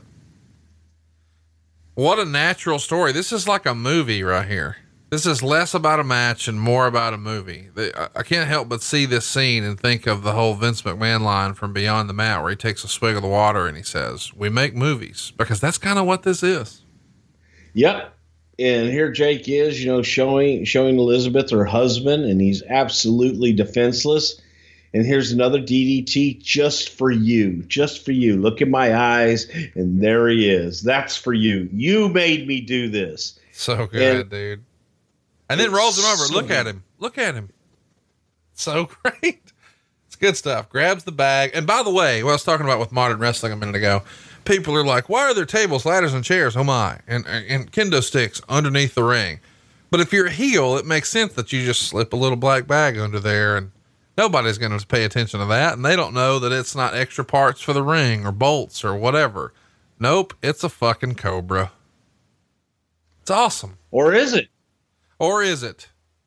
what a natural story. This is like a movie right here. This is less about a match and more about a movie. I can't help but see this scene and think of the whole Vince McMahon line from Beyond the Mat where he takes a swig of the water and he says, we make movies, because that's kind of what this is. Yep. And here Jake is, you know, showing, showing Elizabeth her husband, and he's absolutely defenseless. And here's another D D T just for you, just for you. Look in my eyes. And there he is. That's for you. You made me do this. So good, and, dude. And then rolls him over. So Look at him. Look at him. So great. It's good stuff. Grabs the bag. And by the way, what I was talking about with modern wrestling a minute ago, people are like, why are there tables, ladders, and chairs? Oh my. And, and kendo sticks underneath the ring. But if you're a heel, it makes sense that you just slip a little black bag under there and nobody's going to pay attention to that. And they don't know that it's not extra parts for the ring or bolts or whatever. Nope. It's a fucking Cobra. It's awesome. Or is it? Or is it?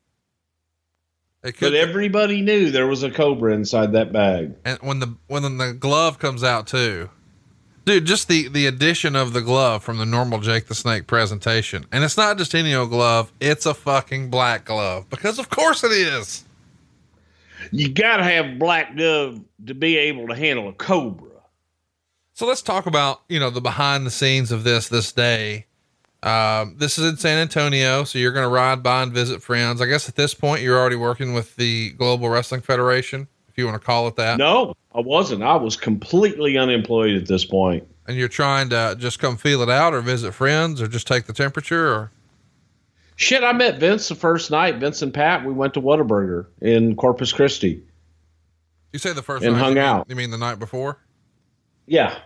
It could but everybody knew there was a Cobra inside that bag. And when the, when the glove comes out too, dude, just the, the addition of the glove from the normal Jake the Snake presentation. And it's not just any old glove. It's a fucking black glove, because of course it is. You got to have black glove to be able to handle a Cobra. So let's talk about, you know, the behind the scenes of this, this day. Um, this is in San Antonio, so you're going to ride by and visit friends. I guess at this point you're already working with the Global Wrestling Federation, if you want to call it that. No, I wasn't. I was completely unemployed at this point. And you're trying to just come feel it out or visit friends or just take the temperature or shit. I met Vince the first night, Vince and Pat. We went to Whataburger in Corpus Christi. You say the first and night hung you out. Mean, you mean the night before? Yeah.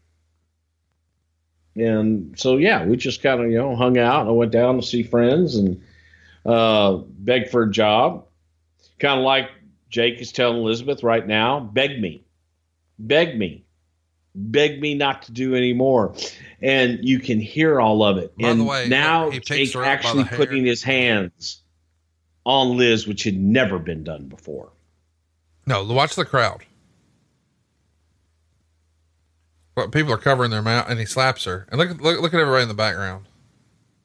And so, yeah, we just kind of, you know, hung out. I went down to see friends and uh, begged for a job. Kind of like Jake is telling Elizabeth right now, beg me, beg me, beg me not to do any more. And you can hear all of it. By and the way, now he Jake actually putting his hands on Liz, which had never been done before. No, watch the crowd. But people are covering their mouth, and he slaps her. And look, look, look at everybody in the background.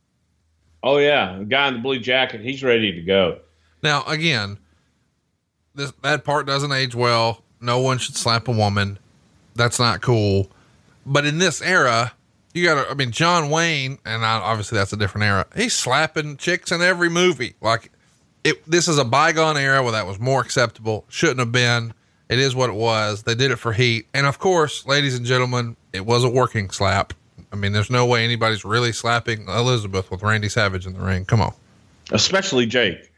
Oh yeah, the guy in the blue jacket, he's ready to go. Now, again, this, that part doesn't age well. No one should slap a woman. That's not cool. But in this era, you gotta, I mean, John Wayne, and I, obviously that's a different era. He's slapping chicks in every movie. Like it, this is a bygone era where that was more acceptable. Shouldn't have been. It is what it was. They did it for heat. And of course, ladies and gentlemen, it was a working slap. I mean, there's no way anybody's really slapping Elizabeth with Randy Savage in the ring. Come on. Especially Jake.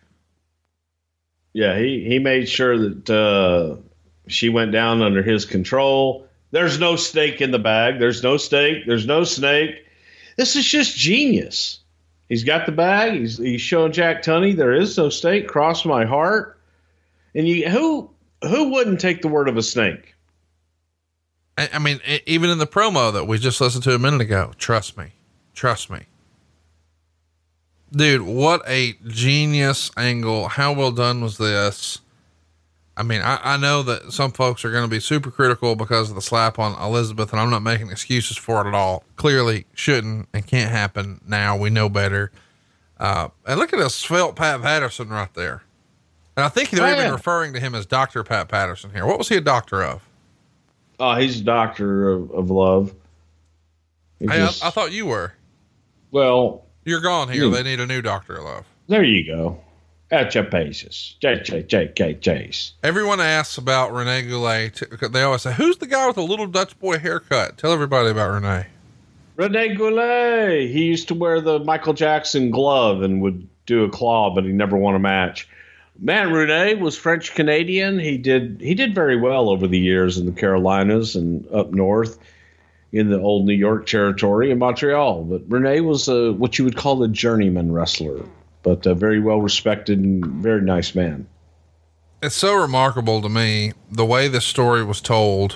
Yeah. He, he made sure that, uh, she went down under his control. There's no snake in the bag. There's no snake. There's no snake. This is just genius. He's got the bag. He's, he's showing Jack Tunney there is no snake. Cross my heart. And you, who, who wouldn't take the word of a snake? I, I mean, even in the promo that we just listened to a minute ago, trust me, trust me, dude, what a genius angle. How well done was this? I mean, I, I know that some folks are going to be super critical because of the slap on Elizabeth, and I'm not making excuses for it at all. Clearly shouldn't and can't happen now. We know better. Uh, and look at this svelte Pat Patterson right there. And I think they're oh, even yeah. referring to him as Doctor Pat Patterson here. What was he a doctor of? Oh, he's a doctor of, of love. He Hey, just, I, I thought you were. well, You're gone here. you- They need a new doctor of love. there you go. At your paces. J, J, J, K, J's. Everyone asks about Rene Goulet. T- They always say, who's the guy with the little Dutch boy haircut? Tell everybody about Rene. Rene Goulet. He used to wear the Michael Jackson glove and would do a claw, but he never won a match. Man, Rene was French Canadian. He did he did very well over the years in the Carolinas and up north in the old New York territory in Montreal. But Rene was a, what you would call a journeyman wrestler, but a very well respected and very nice man. It's so remarkable to me the way this story was told,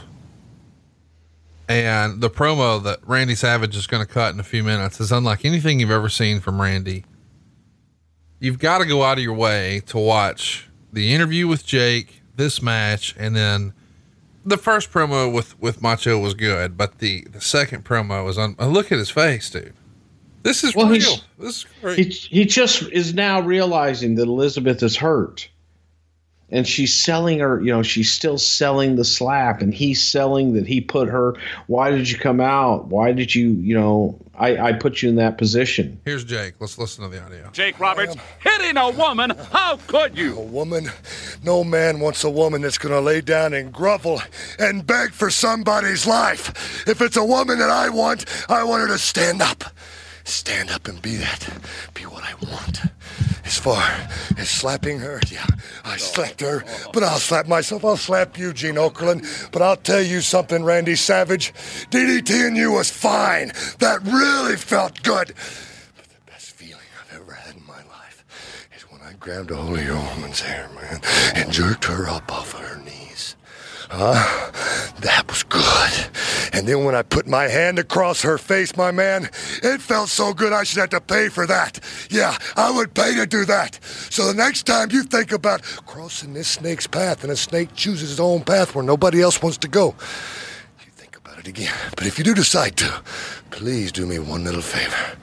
and the promo that Randy Savage is going to cut in a few minutes is unlike anything you've ever seen from Randy. You've got to go out of your way to watch the interview with Jake, this match, and then the first promo with, with Macho was good, but the, the second promo was on. Look at his face, dude. This is Well, real. he's- This is great. He he just is now realizing that Elizabeth is hurt, and she's selling her. You know, she's still selling the slap, and he's selling that he put her. Why did you come out? Why did you? You know, I I put you in that position. Here's Jake. Let's listen to the audio. Jake Roberts hitting a woman. How could you? A woman? No man wants a woman that's gonna lay down and grovel and beg for somebody's life. If it's a woman that I want, I want her to stand up. Stand up and be that. Be what I want. As far as slapping her, yeah, I slapped her, but I'll slap myself. I'll slap you, Gene Okerlund. But I'll tell you something, Randy Savage. D D T and you was fine. That really felt good. But the best feeling I've ever had in my life is when I grabbed a hold of your woman's hair, man, and jerked her up off of her knees. Huh? That was good. And then when I put my hand across her face, my man, it felt so good I should have to pay for that. Yeah, I would pay to do that. So the next time you think about crossing this snake's path and a snake chooses its own path where nobody else wants to go, you think about it again. But if you do decide to, please do me one little favor.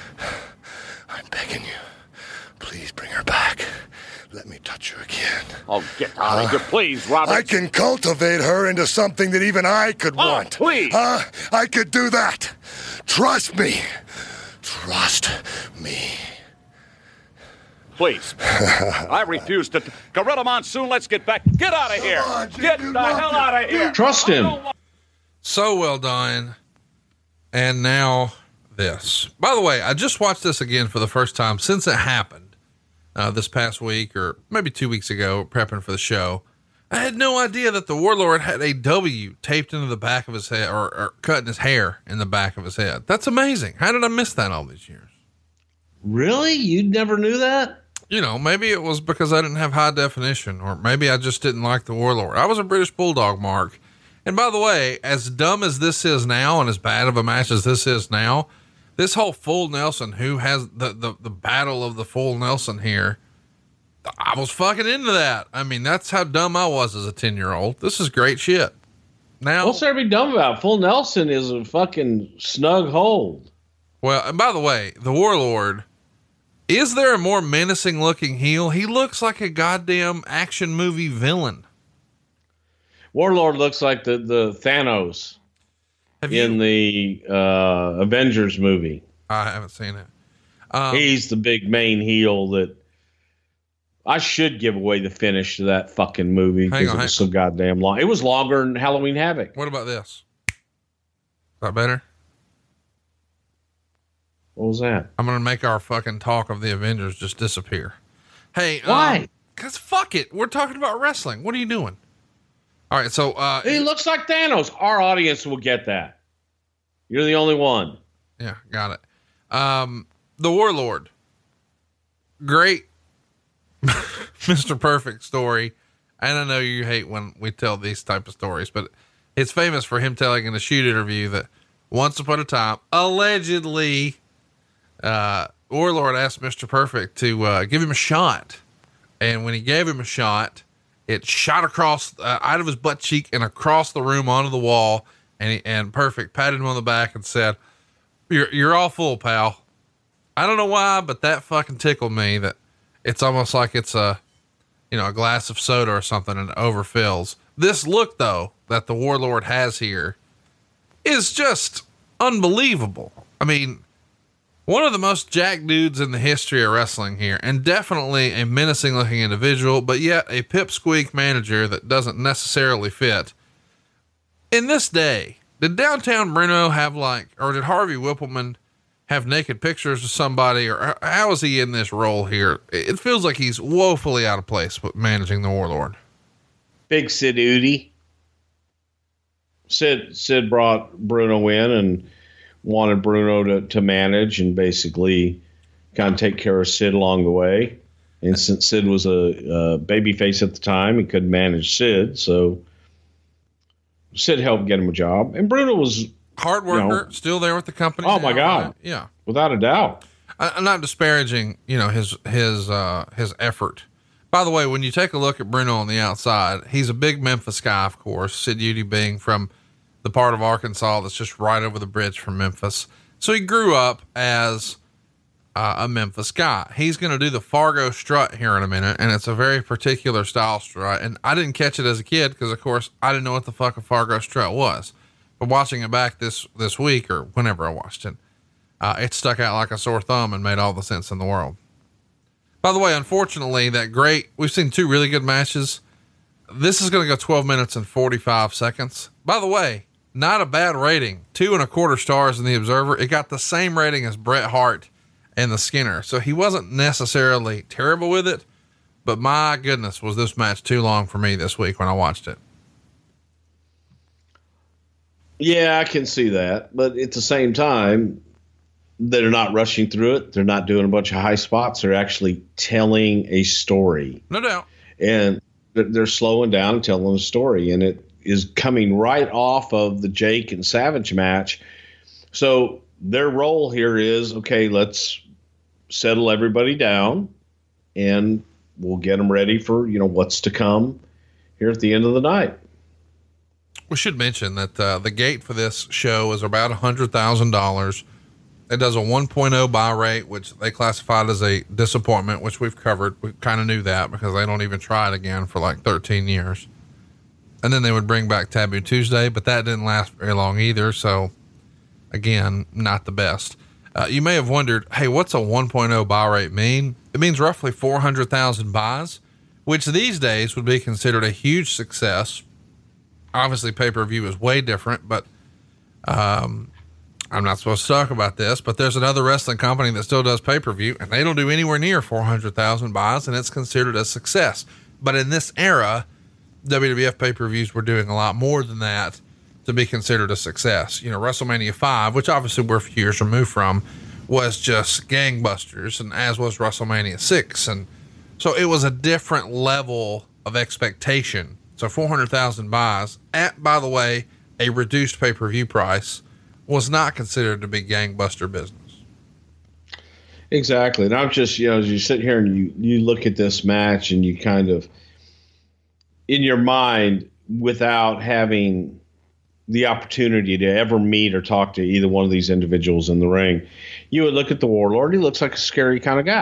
I'm begging you. Please bring her back. Let me touch her again. Oh, get out of here, please, Roberts. I can cultivate her into something that even I could Oh, want. please. Huh? I could do that. Trust me. Trust me. Please. I refuse to. Gorilla Monsoon, let's get back. Get out of here. on, Jake, Get you the love hell it. out of here. Trust him. So well done. And now this. By the way, I just watched this again for the first time since it happened uh, this past week, or maybe two weeks ago, prepping for the show. I had no idea that the Warlord had a W taped into the back of his head, or, or cutting his hair in the back of his head. That's amazing. How did I miss that all these years? Really? You never knew that? You know, maybe it was because I didn't have high definition, or maybe I just didn't like the Warlord. I was a British Bulldog, Mark. And by the way, as dumb as this is now and as bad of a match as this is now, this whole full Nelson, who has the, the, the battle of the full Nelson here, I was fucking into that. I mean, that's how dumb I was as a ten year old. This is great shit. Now, What's there to be dumb about? Full Nelson is a fucking snug hold. well, and by the way, the Warlord, i- Is there a more menacing looking heel? He looks like a goddamn action movie villain. Warlord looks like the, the Thanos Have in you? the uh, Avengers movie. I haven't seen it. Um, He's the big main heel that I should give away the finish to that fucking movie Hang because on, it was hang so goddamn long. It was longer than Halloween Havoc. what about this? Is that better? What was that? I'm going to make our fucking talk of the Avengers just disappear. Hey, Why? Um, Cause fuck it. We're talking about wrestling. What are you doing? All right. So, uh, He looks like Thanos. Our audience will get that. You're the only one. yeah, got it. Um, the Warlord, great Mister Perfect story. And I know you hate when we tell these type of stories, but it's famous for him telling in a shoot interview that once upon a time, allegedly, uh, Warlord asked Mister Perfect to, uh, give him a shot. And when he gave him a shot, it shot across, uh, out of his butt cheek and across the room onto the wall. And he, and Perfect patted him on the back and said, you're, you're all full, pal. I don't know why, but that fucking tickled me that it's almost like it's a, you know, a glass of soda or something and it overfills. This look though, that the Warlord has here is just unbelievable. I mean, one of the most jacked dudes in the history of wrestling here, and definitely a menacing looking individual, but yet a pipsqueak manager that doesn't necessarily fit. In this day, did Downtown Bruno have like, or did Harvey Whippleman have naked pictures of somebody, or how is he in this role here? It feels like he's woefully out of place with managing the Warlord. Big Sid Udi. Sid Sid brought Bruno in and wanted Bruno to, to manage and basically kind of take care of Sid along the way. And since Sid was a, a babyface at the time, he couldn't manage Sid. So Sid helped get him a job. And Bruno was Hard worker, you know, still there with the company. Oh my now, God. right? Yeah. without a doubt. I, I'm not disparaging, you know, his, his, uh, his effort. By the way, when you take a look at Bruno on the outside, he's a big Memphis guy, of course, Sid Udi being from the part of Arkansas that's just right over the bridge from Memphis. So he grew up as uh, a Memphis guy. He's going to do the Fargo strut here in a minute, and it's a very particular style strut. And I didn't catch it as a kid because, of course, I didn't know what the fuck a Fargo strut was. But watching it back this, this week or whenever I watched it, uh, it stuck out like a sore thumb and made all the sense in the world. By the way, unfortunately, that great, we've seen two really good matches. This is going to go twelve minutes and forty-five seconds. By the way, not a bad rating. Two and a quarter stars in the Observer. It got the same rating as Bret Hart and the Skinner. So he wasn't necessarily terrible with it, but my goodness, was this match too long for me this week when I watched it. Yeah, I can see that. But at the same time, they're not rushing through it. They're not doing a bunch of high spots. They're actually telling a story. No doubt. And they're slowing down and telling a story. And it is coming right off of the Jake and Savage match. So their role here is, okay, let's settle everybody down and we'll get them ready for, you know, what's to come here at the end of the night. We should mention that uh, the gate for this show is about a hundred thousand dollars. It does a one point oh buy rate, which they classified as a disappointment, which we've covered. We kind of knew that because they don't even try it again for like thirteen years. And then they would bring back Taboo Tuesday, but that didn't last very long either. So again, not the best. Uh, you may have wondered, hey, what's a one point oh buy rate mean? It means roughly four hundred thousand buys, which these days would be considered a huge success. Obviously pay-per-view is way different, but, um, I'm not supposed to talk about this, but there's another wrestling company that still does pay-per-view and they don't do anywhere near four hundred thousand buys and it's considered a success. But in this era, W W F pay-per-views were doing a lot more than that to be considered a success. You know, WrestleMania five, which obviously we're a few years removed from, was just gangbusters, and as was WrestleMania six. And so it was a different level of expectation. So four hundred thousand buys at, by the way, a reduced pay-per-view price was not considered to be gangbuster business. Exactly. And I'm just, you know, as you sit here and you, you look at this match and you kind of, in your mind, without having the opportunity to ever meet or talk to either one of these individuals in the ring, you would look at the Warlord. He looks like a scary kind of guy.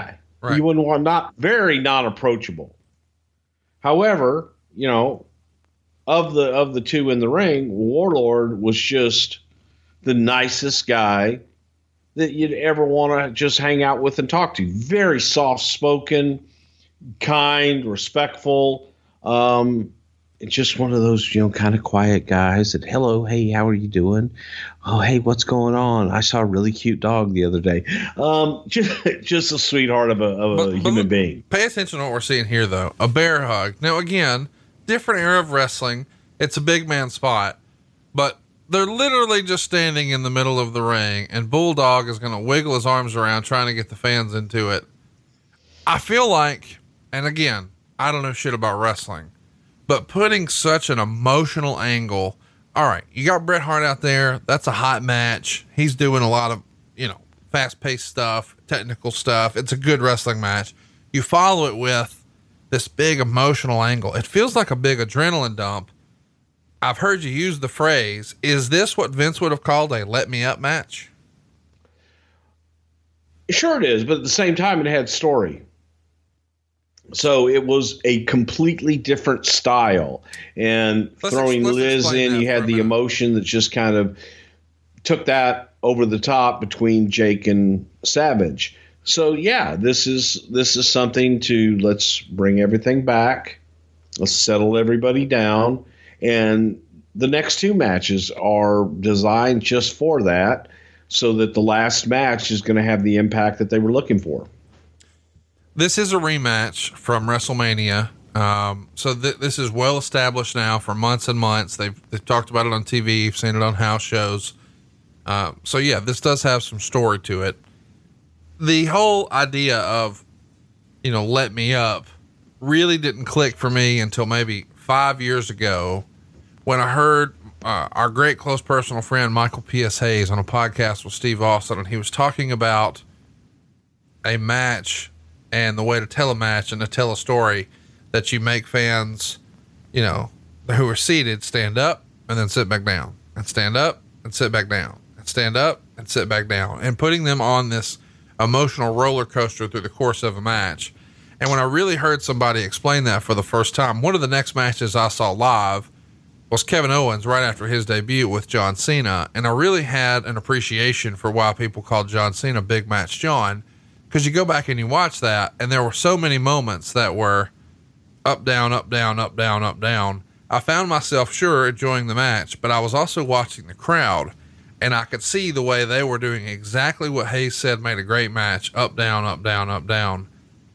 Right. You wouldn't want not very non-approachable. However, you know, of the of the two in the ring, Warlord was just the nicest guy that you'd ever want to just hang out with and talk to. Very soft-spoken, kind, respectful. Um, just one of those, you know, kind of quiet guys that, hello, hey, how are you doing? Oh, hey, what's going on? I saw a really cute dog the other day. Um, just, just a sweetheart of a, of But- a but human look, being. Pay attention to what we're seeing here, though. A bear hug. Now, again, different era of wrestling. It's a big man spot, but they're literally just standing in the middle of the ring, and Bulldog is going to wiggle his arms around trying to get the fans into it. I feel like, and again, I don't know shit about wrestling, but putting such an emotional angle. All right, you got Bret Hart out there. That's a hot match. He's doing a lot of, you know, fast paced stuff, technical stuff. It's a good wrestling match. You follow it with this big emotional angle. It feels like a big adrenaline dump. I've heard you use the phrase. Is this what Vince would have called a let me up match? Sure it is, but at the same time, it had story. So it was a completely different style. And Let's throwing ex- let's Liz explain in, that you for had a the minute. emotion that just kind of took that over the top between Jake and Savage. So yeah, this is this is something to, let's bring everything back. Let's settle everybody down. And the next two matches are designed just for that, so that the last match is going to have the impact that they were looking for. This is a rematch from WrestleMania. Um, so th- this is well established now for months and months. They've, they've talked about it on T V, you've seen it on house shows. Um, so yeah, this does have some story to it. The whole idea of, you know, let me up really didn't click for me until maybe five years ago when I heard uh, our great close personal friend, Michael P S. Hayes, on a podcast with Steve Austin. And he was talking about a match and the way to tell a match and to tell a story that you make fans, you know, who are seated stand up and then sit back down, and stand up and sit back down, and stand up and sit back down, and putting them on this emotional roller coaster through the course of a match. And when I really heard somebody explain that for the first time, one of the next matches I saw live was Kevin Owens right after his debut with John Cena. And I really had an appreciation for why people called John Cena Big Match John, because you go back and you watch that, and there were so many moments that were up, down, up, down, up, down, up, down. I found myself, sure, enjoying the match, but I was also watching the crowd, and I could see the way they were doing exactly what Hayes said made a great match: up, down, up, down, up, down.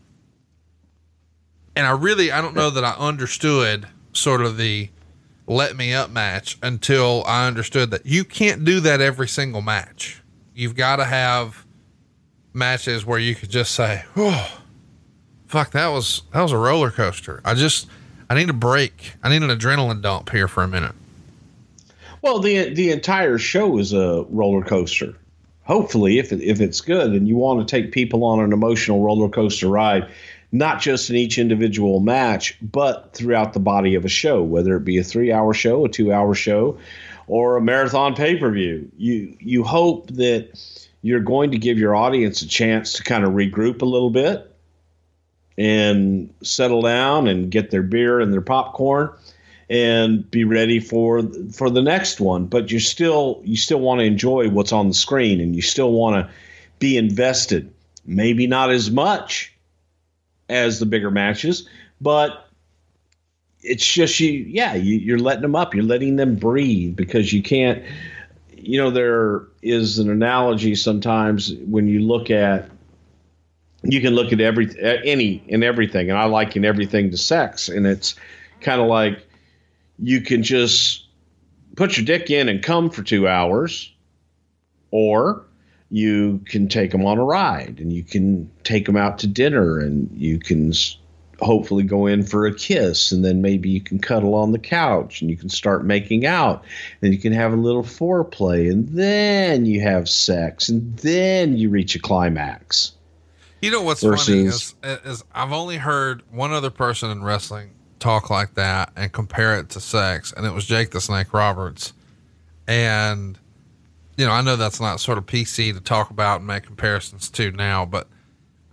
And I really, I don't know that I understood sort of the let me up match until I understood that you can't do that every single match. You've got to have matches where you could just say, oh, fuck, that was, that was a roller coaster. I just, I need a break. I need an adrenaline dump here for a minute. Well, the the entire show is a roller coaster. Hopefully, if it, if it's good, and you want to take people on an emotional roller coaster ride, not just in each individual match, but throughout the body of a show, whether it be a three-hour show, a two-hour show, or a marathon pay-per-view. You you hope that you're going to give your audience a chance to kind of regroup a little bit and settle down and get their beer and their popcorn and be ready for for the next one. But you still you still want to enjoy what's on the screen, and you still want to be invested. Maybe not as much as the bigger matches, but it's just you. Yeah, you, you're letting them up. You're letting them breathe, because you can't. You know, there is an analogy sometimes when you look at. You can look at every any and everything, and I liken everything to sex, and it's kind of like you can just put your dick in and come for two hours, or you can take them on a ride, and you can take them out to dinner, and you can hopefully go in for a kiss, and then maybe you can cuddle on the couch, and you can start making out, and you can have a little foreplay, and then you have sex, and then you reach a climax. You know what's Versus, funny is, is I've only heard one other person in wrestling talk like that and compare it to sex, and it was Jake the Snake Roberts. And, you know, I know that's not sort of P C to talk about and make comparisons to now, but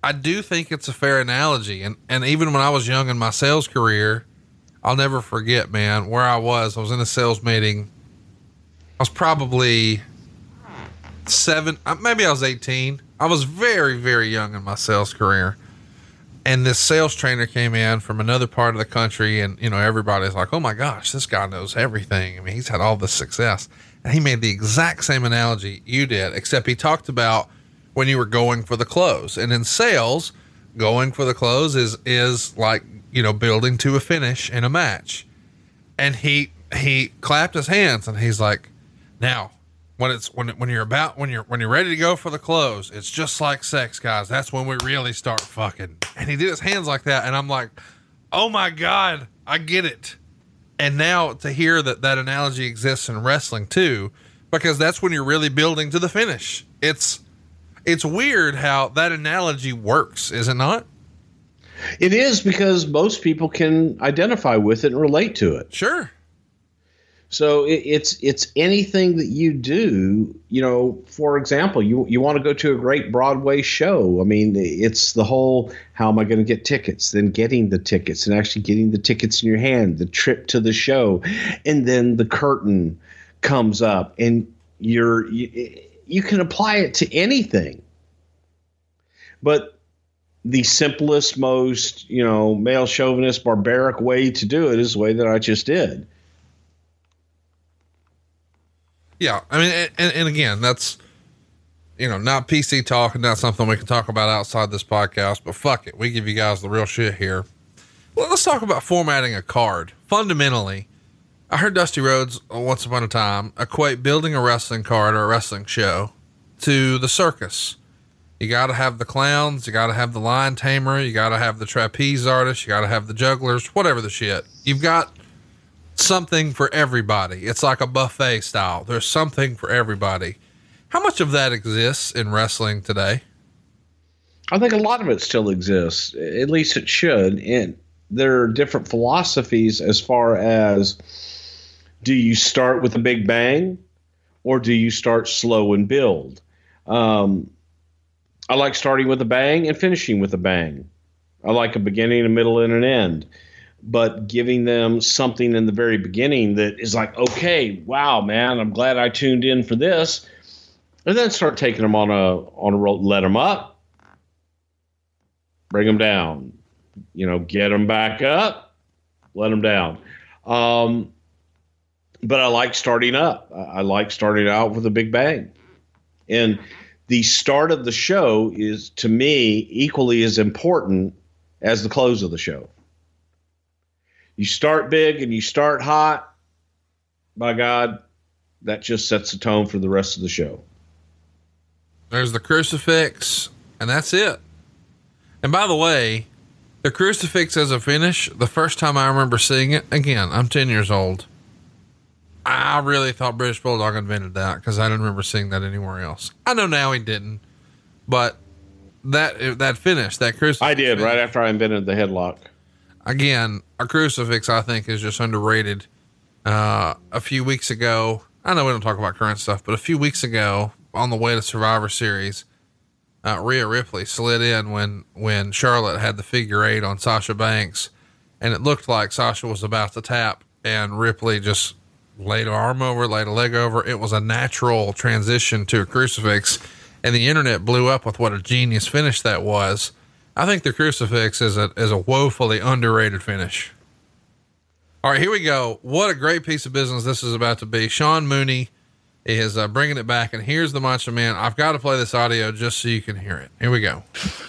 I do think it's a fair analogy. And, and even when I was young in my sales career, I'll never forget, man, where I was. I was in a sales meeting. I was probably seven, maybe I was eighteen. I was very, very young in my sales career. And this sales trainer came in from another part of the country. And, you know, everybody's like, oh my gosh, this guy knows everything. I mean, he's had all this success. And he made the exact same analogy you did, except he talked about when you were going for the close. And in sales, going for the close is, is like, you know, building to a finish in a match. And he, he clapped his hands and he's like, now when it's, when, when you're about, when you're, when you're ready to go for the close, it's just like sex, guys. That's when we really start fucking. And he did his hands like that. And I'm like, oh my God, I get it. And now to hear that that analogy exists in wrestling too, because that's when you're really building to the finish. It's, it's weird how that analogy works, is it not? It is, because most people can identify with it and relate to it. Sure. So it, it's it's anything that you do, you know, for example, you, you want to go to a great Broadway show. I mean, it's the whole, how am I going to get tickets? Then getting the tickets and actually getting the tickets in your hand, the trip to the show. And then the curtain comes up and you're, you, you can apply it to anything. But the simplest, most, you know, male chauvinist, barbaric way to do it is the way that I just did. Yeah. I mean, and, and again, that's, you know, not P C talk and not something we can talk about outside this podcast, but fuck it. We give you guys the real shit here. Well, let's talk about formatting a card. Fundamentally, I heard Dusty Rhodes once upon a time equate building a wrestling card or a wrestling show to the circus. You got to have the clowns. You got to have the lion tamer. You got to have the trapeze artist. You got to have the jugglers, whatever the shit. You've got something for everybody. It's like a buffet style. There's something for everybody. How much of that exists in wrestling today? I think a lot of it still exists. At least it should. And there are different philosophies as far as, do you start with a big bang or do you start slow and build? Um, I like starting with a bang and finishing with a bang. I like a beginning, a middle, and an end. But giving them something in the very beginning that is like, okay, wow, man, I'm glad I tuned in for this. And then start taking them on a on a roll, let them up, bring them down, you know, get them back up, let them down. Um, but I like starting up. I like starting out with a big bang. And the start of the show is, to me, equally as important as the close of the show. You start big and you start hot, by God, that just sets the tone for the rest of the show. There's the crucifix, and that's it. And by the way, the crucifix as a finish, the first time I remember seeing it, again, I'm ten years old. I really thought British Bulldog invented that because I didn't remember seeing that anywhere else. I know now he didn't, but that, that finish, that crucifix. I did finish, right after I invented the headlock. Again, a crucifix, I think, is just underrated. Uh, a few weeks ago, I know we don't talk about current stuff, but a few weeks ago on the way to Survivor Series, uh, Rhea Ripley slid in when, when Charlotte had the figure eight on Sasha Banks, and it looked like Sasha was about to tap, and Ripley just laid an arm over, laid a leg over. It was a natural transition to a crucifix, and the internet blew up with what a genius finish that was. I think the crucifix is a, is a woefully underrated finish. All right, here we go. What a great piece of business this is about to be. Sean Mooney is uh, bringing it back, and here's the Macho Man. I've got to play this audio just so you can hear it. Here we go.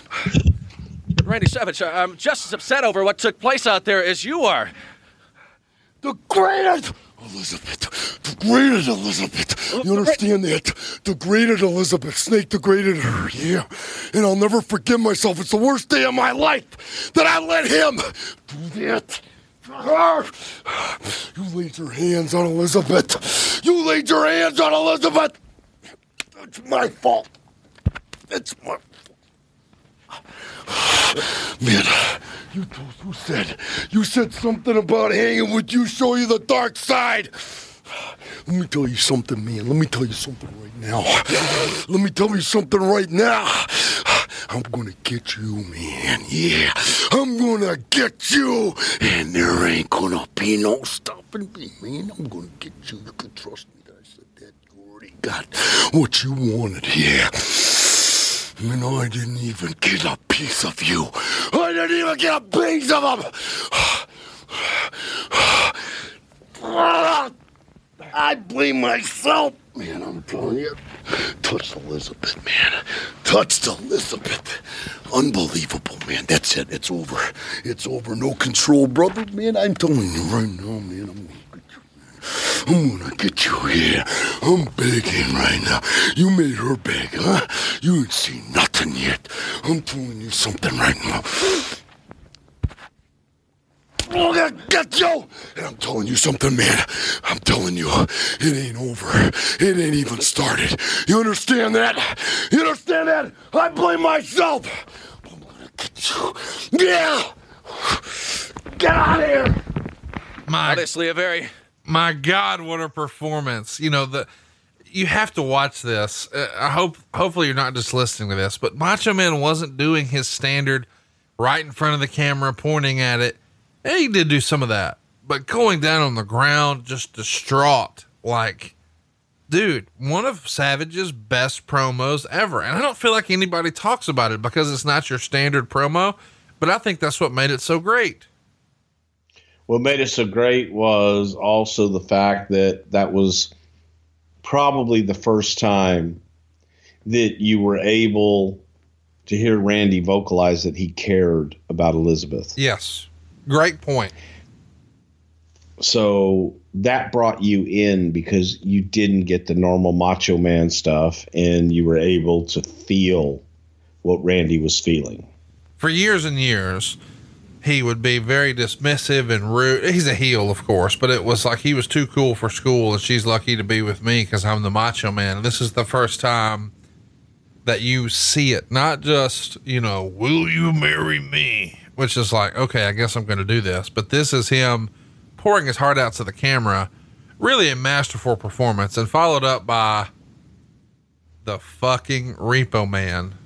Randy Savage, I'm just as upset over what took place out there as you are. The greatest Elizabeth, the greatest Elizabeth. You understand that? The greatest Elizabeth. Snake degraded her, yeah. And I'll never forgive myself. It's the worst day of my life that I let him do that. You laid your hands on Elizabeth. You laid your hands on Elizabeth. It's my fault. It's my Man, you told, you said, you said something about hanging with you, show you the dark side. Let me tell you something, man. Let me tell you something right now. Let me tell you something right now. I'm gonna get you, man. Yeah, I'm gonna get you. And there ain't gonna be no stopping me, man. I'm gonna get you. You can trust me that I said that. You already got what you wanted, yeah. Man, I didn't even get a piece of you. I didn't even get a piece of him. I blame myself. Man, I'm telling you. Touched Elizabeth, man. Touched Elizabeth. Unbelievable, man. That's it. It's over. It's over. No control, brother. Man, I'm telling you right now, man. I'm I'm gonna get you here. I'm begging right now. You made her beg, huh? You ain't seen nothing yet. I'm telling you something right now. I'm gonna get you! And I'm telling you something, man. I'm telling you, it ain't over. It ain't even started. You understand that? You understand that? I blame myself. I'm gonna get you. Yeah! Get out of here! My, Honestly, a very... my God, what a performance. You know, the, you have to watch this. Uh, I hope, hopefully you're not just listening to this, but Macho Man wasn't doing his standard right in front of the camera, pointing at it. And he did do some of that, but going down on the ground, just distraught. Like, dude, one of Savage's best promos ever. And I don't feel like anybody talks about it because it's not your standard promo, but I think that's what made it so great. What made it so great was also the fact that that was probably the first time that you were able to hear Randy vocalize that he cared about Elizabeth. Yes. Great point. So that brought you in because you didn't get the normal Macho Man stuff and you were able to feel what Randy was feeling. For years and years, he would be very dismissive and rude. He's a heel, of course, but it was like he was too cool for school and she's lucky to be with me because I'm the Macho Man. And this is the first time that you see it, not just, you know, will you marry me? Which is like, okay, I guess I'm going to do this. But this is him pouring his heart out to the camera. Really a masterful performance, and followed up by the fucking Repo Man.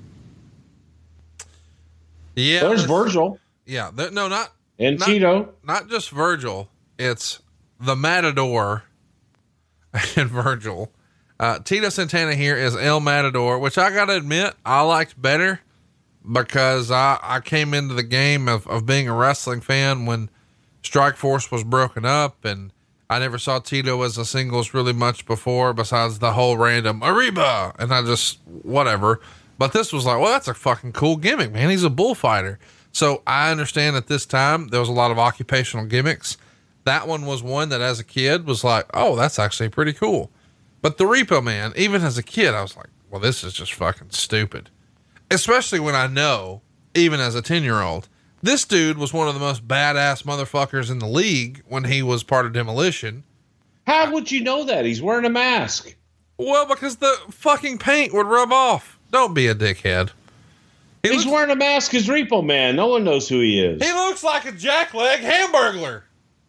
Yeah. There's Virgil. Yeah. There, no, not. And not, Tito. Not just Virgil. It's the Matador and Virgil. Uh, Tito Santana here is El Matador, which I got to admit, I liked better. Because I, I came into the game of, of being a wrestling fan when Strikeforce was broken up, and I never saw Tito as a singles really much before, besides the whole random Arriba, and I just, whatever. But this was like, well, that's a fucking cool gimmick, man. He's a bullfighter. So I understand at this time there was a lot of occupational gimmicks. That one was one that as a kid was like, oh, that's actually pretty cool. But the Repo Man, even as a kid, I was like, well, this is just fucking stupid. Especially when I know, even as a ten year old, this dude was one of the most badass motherfuckers in the league when he was part of Demolition. How would you know that? He's wearing a mask. Well, because the fucking paint would rub off. Don't be a dickhead. He He's looks, wearing a mask as Repo Man. No one knows who he is. he looks like a jackleg hamburglar.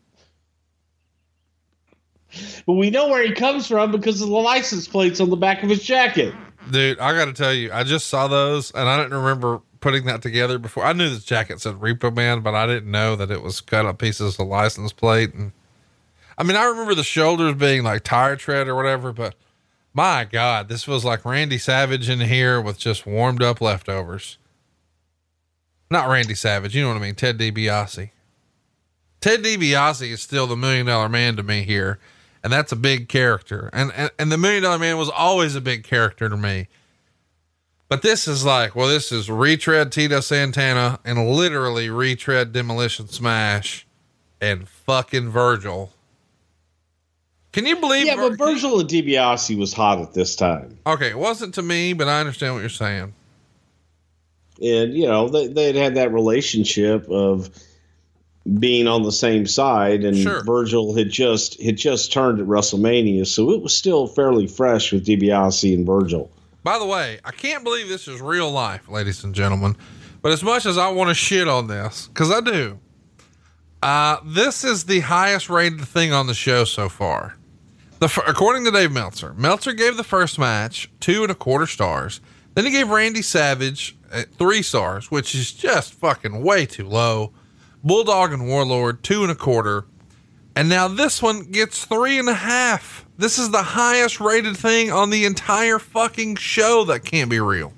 But we know where he comes from because of the license plates on the back of his jacket. Dude, I got to tell you, I just saw those and I didn't remember putting that together before. I knew this jacket said Repo Man, but I didn't know that it was cut up pieces of license plate. And I mean, I remember the shoulders being like tire tread or whatever, but my God, this was like Randy Savage in here with just warmed up leftovers. Not Randy Savage. You know what I mean? Ted DiBiase. Ted DiBiase is still the Million Dollar Man to me here. And that's a big character. And, and, and the Million Dollar Man was always a big character to me. But this is like, well, this is retread Tito Santana and literally retread Demolition Smash and fucking Virgil. Can you believe? Yeah, but Virgil and DiBiase was hot at this time. Okay. It wasn't to me, but I understand what you're saying. And, you know, they, they'd had that relationship of being on the same side, and Sure. Virgil had just had just turned at WrestleMania, so it was still fairly fresh with DiBiase and Virgil. By the way, I can't believe this is real life, ladies and gentlemen, but as much as I want to shit on this, cause I do, uh, this is the highest rated thing on the show so far. The, according to Dave Meltzer, Meltzer gave the first match two and a quarter stars. Then he gave Randy Savage at three stars, which is just fucking way too low. Bulldog and Warlord, two and a quarter. And now this one gets three and a half. This is the highest rated thing on the entire fucking show. That can't be real.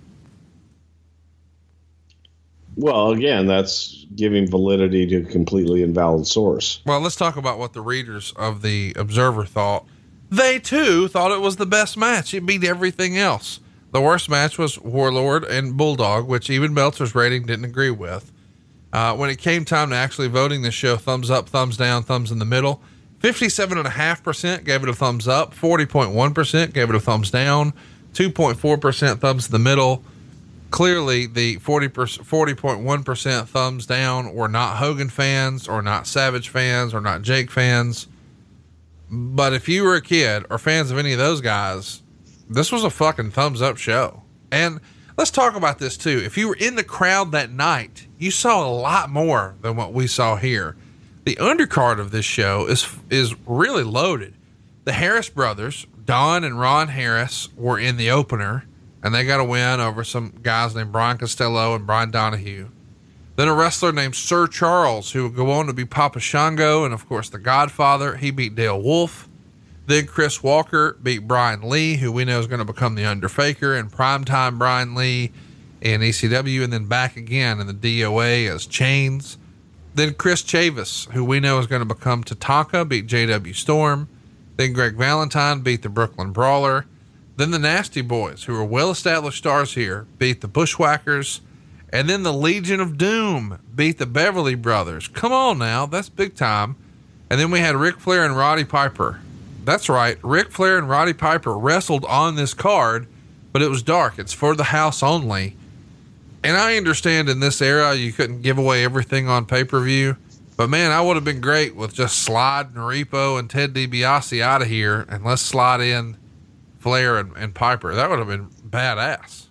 Well, again, that's giving validity to a completely invalid source. Well, let's talk about what the readers of the Observer thought. They too thought it was the best match. It beat everything else. The worst match was Warlord and Bulldog, which even Meltzer's rating didn't agree with. Uh, when it came time to actually voting this show, thumbs up, thumbs down, thumbs in the middle, fifty-seven point five percent gave it a thumbs up, forty point one percent gave it a thumbs down, two point four percent thumbs in the middle. Clearly the forty point one percent thumbs down were not Hogan fans or not Savage fans or not Jake fans. But if you were a kid or fans of any of those guys, this was a fucking thumbs up show. And let's talk about this too. If you were in the crowd that night, you saw a lot more than what we saw here. The undercard of this show is, is really loaded. The Harris brothers, Don and Ron Harris, were in the opener, and they got a win over some guys named Brian Costello and Brian Donahue. Then a wrestler named Sir Charles, who would go on to be Papa Shango and, of course, the Godfather. He beat Dale Wolf. Then Chris Walker beat Brian Lee, who we know is going to become the Underfaker, and primetime Brian Lee in E C W, and then back again in the D O A as Chains. Then Chris Chavis, who we know is going to become Tatanka, beat J W Storm. Then Greg Valentine beat the Brooklyn Brawler. Then the Nasty Boys, who are well-established stars here, beat the Bushwhackers. And then the Legion of Doom beat the Beverly Brothers. Come on now, that's big time. And then we had Ric Flair and Roddy Piper. That's right, Ric Flair and Roddy Piper wrestled on this card, but it was dark. It's for the house only. And I understand in this era you couldn't give away everything on pay-per-view, but man, I would have been great with just sliding Repo and Ted DiBiase out of here and let's slide in Flair and, and Piper. That would have been badass.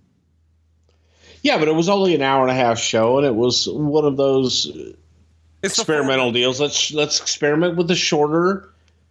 Yeah, but it was only an hour and a half show, and it was one of those It's experimental deals. Let's let's experiment with a shorter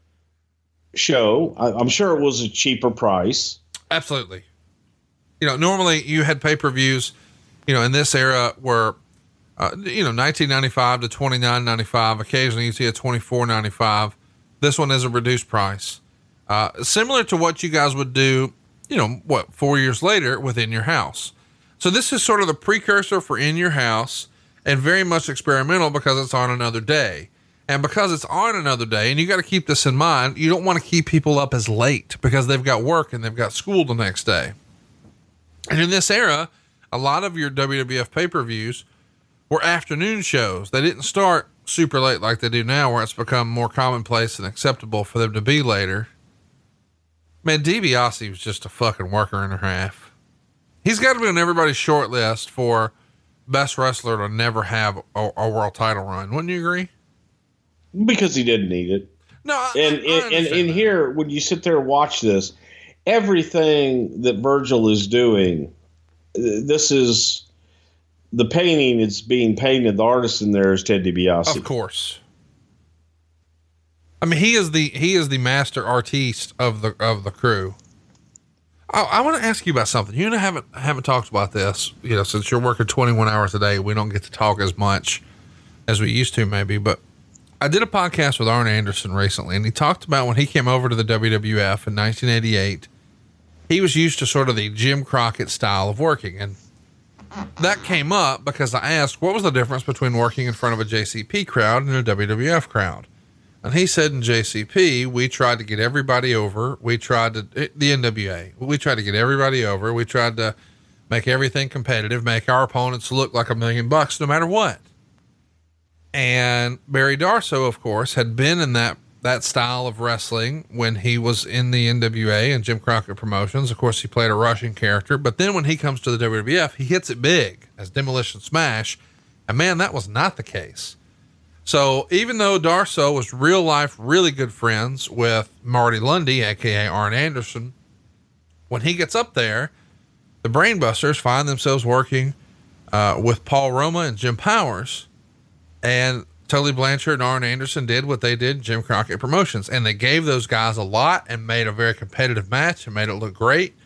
show. I, I'm sure it was a cheaper price. Absolutely. You know, normally you had pay-per-views, you know, in this era were, uh, you know, nineteen ninety-five to twenty-nine ninety-five. Occasionally you see a twenty-four ninety-five. This one is a reduced price. Uh, similar to what you guys would do, you know, what, four years later within your house. So this is sort of the precursor for In Your House, and very much experimental because it's on another day. And because it's on another day, and you got to keep this in mind, you don't want to keep people up as late because they've got work and they've got school the next day. And in this era, a lot of your W W F pay-per-views were afternoon shows. They didn't start super late like they do now, where it's become more commonplace and acceptable for them to be later. Man, DiBiase was just a fucking worker and a half. He's got to be on everybody's short list for best wrestler to never have a, a world title run. Wouldn't you agree? Because he didn't need it. No, I, and I, I and in here, when you sit there and watch this, everything that Virgil is doing, this is the painting that's being painted. The artist in there is Ted DiBiase. Of course. I mean, he is the he is the master artiste of the of the crew. I, I want to ask you about something. You and I haven't haven't talked about this. You know, since you're working twenty-one hours a day, we don't get to talk as much as we used to, maybe. But I did a podcast with Arn Anderson recently, and he talked about when he came over to the W W F in nineteen eighty-eight. He was used to sort of the Jim Crockett style of working, and that came up because I asked what was the difference between working in front of a J C P crowd and a W W F crowd. And he said in J C P, we tried to get everybody over. We tried to, the N W A, we tried to get everybody over. We tried to make everything competitive, make our opponents look like a million bucks no matter what. And Barry Darsow, of course, had been in that, that style of wrestling when he was in the N W A and Jim Crockett Promotions. Of course, he played a Russian character, but then when he comes to the W W F, he hits it big as Demolition Smash. And man, that was not the case. So even though Darsow was real life, really good friends with Marty Lundy, A K A Arn Anderson, when he gets up there, the Brainbusters find themselves working uh, with Paul Roma and Jim Powers, and Tully Blanchard and Arn Anderson did what they did in Jim Crockett Promotions. And they gave those guys a lot and made a very competitive match and made it look great.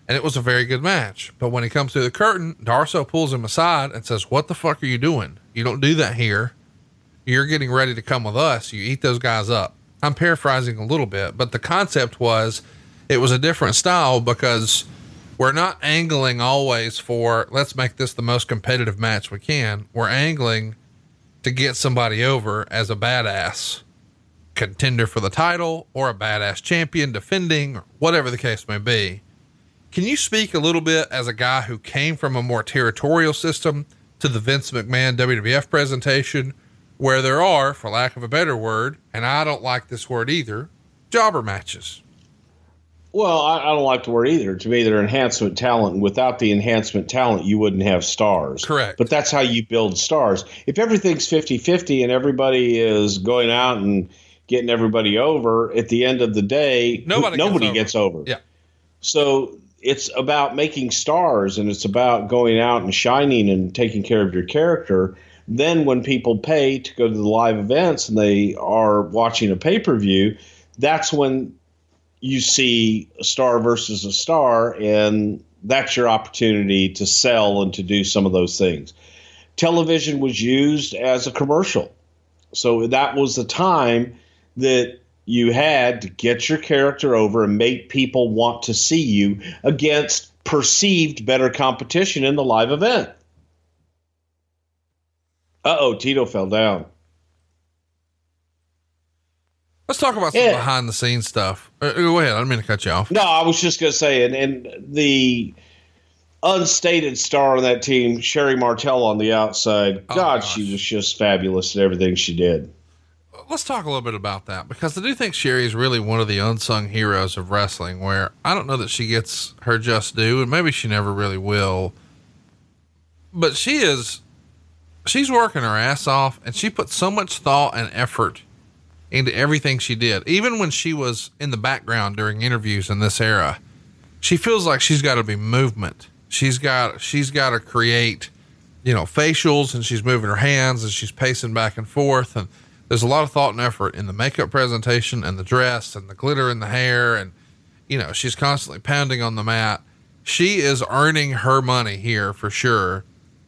and it was a very good match. But when he comes through the curtain, Darsow pulls him aside and says, "What the fuck are you doing? You don't do that here. You're getting ready to come with us. You eat those guys up." I'm paraphrasing a little bit, but the concept was it was a different style because we're not angling always for, let's make this the most competitive match we can. We're angling to get somebody over as a badass contender for the title or a badass champion defending, or whatever the case may be. Can you speak a little bit as a guy who came from a more territorial system to the Vince McMahon W W F presentation, where there are, for lack of a better word, and I don't like this word either, jobber matches? Well, I, I don't like the word either. To me, they're enhancement talent, and without the enhancement talent, you wouldn't have stars. Correct. But that's how you build stars. If everything's fifty-fifty and everybody is going out and getting everybody over, at the end of the day, nobody, nobody gets, over. gets over. Yeah. So it's about making stars, and it's about going out and shining and taking care of your character. Then when people pay to go to the live events and they are watching a pay-per-view, that's when you see a star versus a star, and that's your opportunity to sell and to do some of those things. Television was used as a commercial. So that was the time that you had to get your character over and make people want to see you against perceived better competition in the live event. Uh-oh, Tito fell down. Let's talk about some Yeah. behind the scenes stuff. Uh, go ahead. I didn't mean to cut you off. No, I was just going to say, and, and the unstated star on that team, Sherry Martel on the outside, Oh, God, gosh. she was just fabulous at everything she did. Let's talk a little bit about that, because I do think Sherry is really one of the unsung heroes of wrestling, where I don't know that she gets her just due, and maybe she never really will, but she is, she's working her ass off, and she put so much thought and effort into everything she did. Even when she was in the background during interviews in this era, she feels like she's got to be movement. She's got, she's got to create, you know, facials, and she's moving her hands and she's pacing back and forth. And there's a lot of thought and effort in the makeup presentation and the dress and the glitter in the hair. And, you know, she's constantly pounding on the mat. She is earning her money here for sure.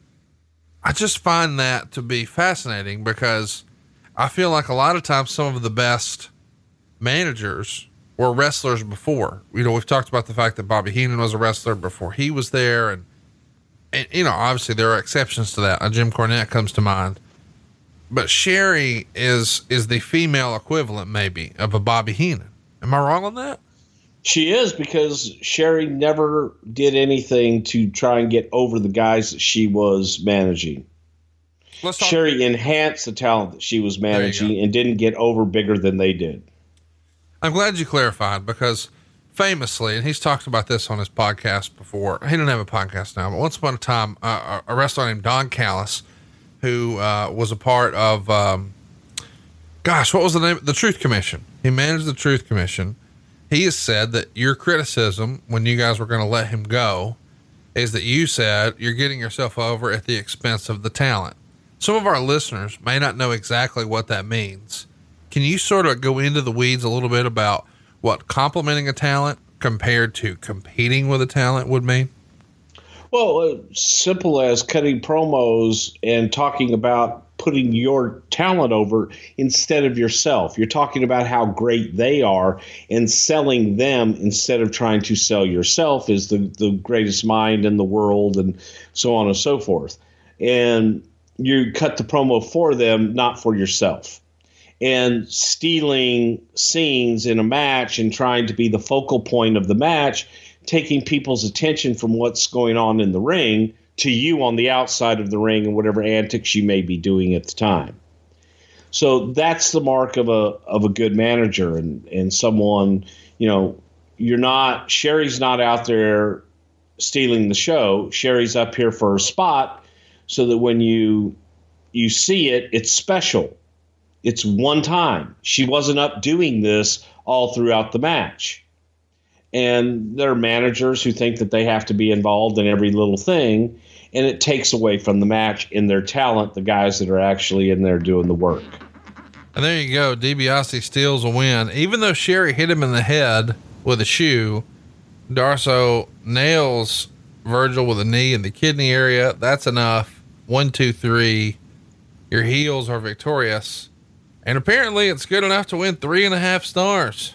I just find that to be fascinating, because I feel like a lot of times some of the best managers were wrestlers before. You know, we've talked about the fact that Bobby Heenan was a wrestler before he was there. And, and you know, obviously there are exceptions to that. Uh, Jim Cornette comes to mind. But Sherry is is the female equivalent, maybe, of a Bobby Heenan. Am I wrong on that? She is, because Sherry never did anything to try and get over the guys that she was managing. Let's talk. Sherry enhanced the talent that she was There you managing go. and didn't get over bigger than they did. I'm glad you clarified, because famously, and he's talked about this on his podcast before. He doesn't have a podcast now, but once upon a time, uh, a wrestler named Don Callis, who uh, was a part of, um, gosh, what was the name? The Truth Commission. He managed the Truth Commission. He has said that your criticism when you guys were going to let him go is that you said you're getting yourself over at the expense of the talent. Some of our listeners may not know exactly what that means. Can you sort of go into the weeds a little bit about what complimenting a talent compared to competing with a talent would mean? Well, uh, simple as cutting promos and talking about putting your talent over instead of yourself. You're talking about how great they are and selling them instead of trying to sell yourself as the, the greatest mind in the world, and so on and so forth. And you cut the promo for them, not for yourself. And stealing scenes in a match and trying to be the focal point of the match, taking people's attention from what's going on in the ring to you on the outside of the ring and whatever antics you may be doing at the time. So that's the mark of a of a good manager, and, and someone, you know, you're not, Sherry's not out there stealing the show. Sherry's up here for a spot so that when you you see it, it's special. It's one time. She wasn't up doing this all throughout the match. And there are managers who think that they have to be involved in every little thing, and it takes away from the match in their talent, the guys that are actually in there doing the work. And there you go. DiBiase steals a win. Even though Sherry hit him in the head with a shoe, Darsow nails Virgil with a knee in the kidney area. That's enough. One, two, three. Your heels are victorious. And apparently it's good enough to win three and a half stars.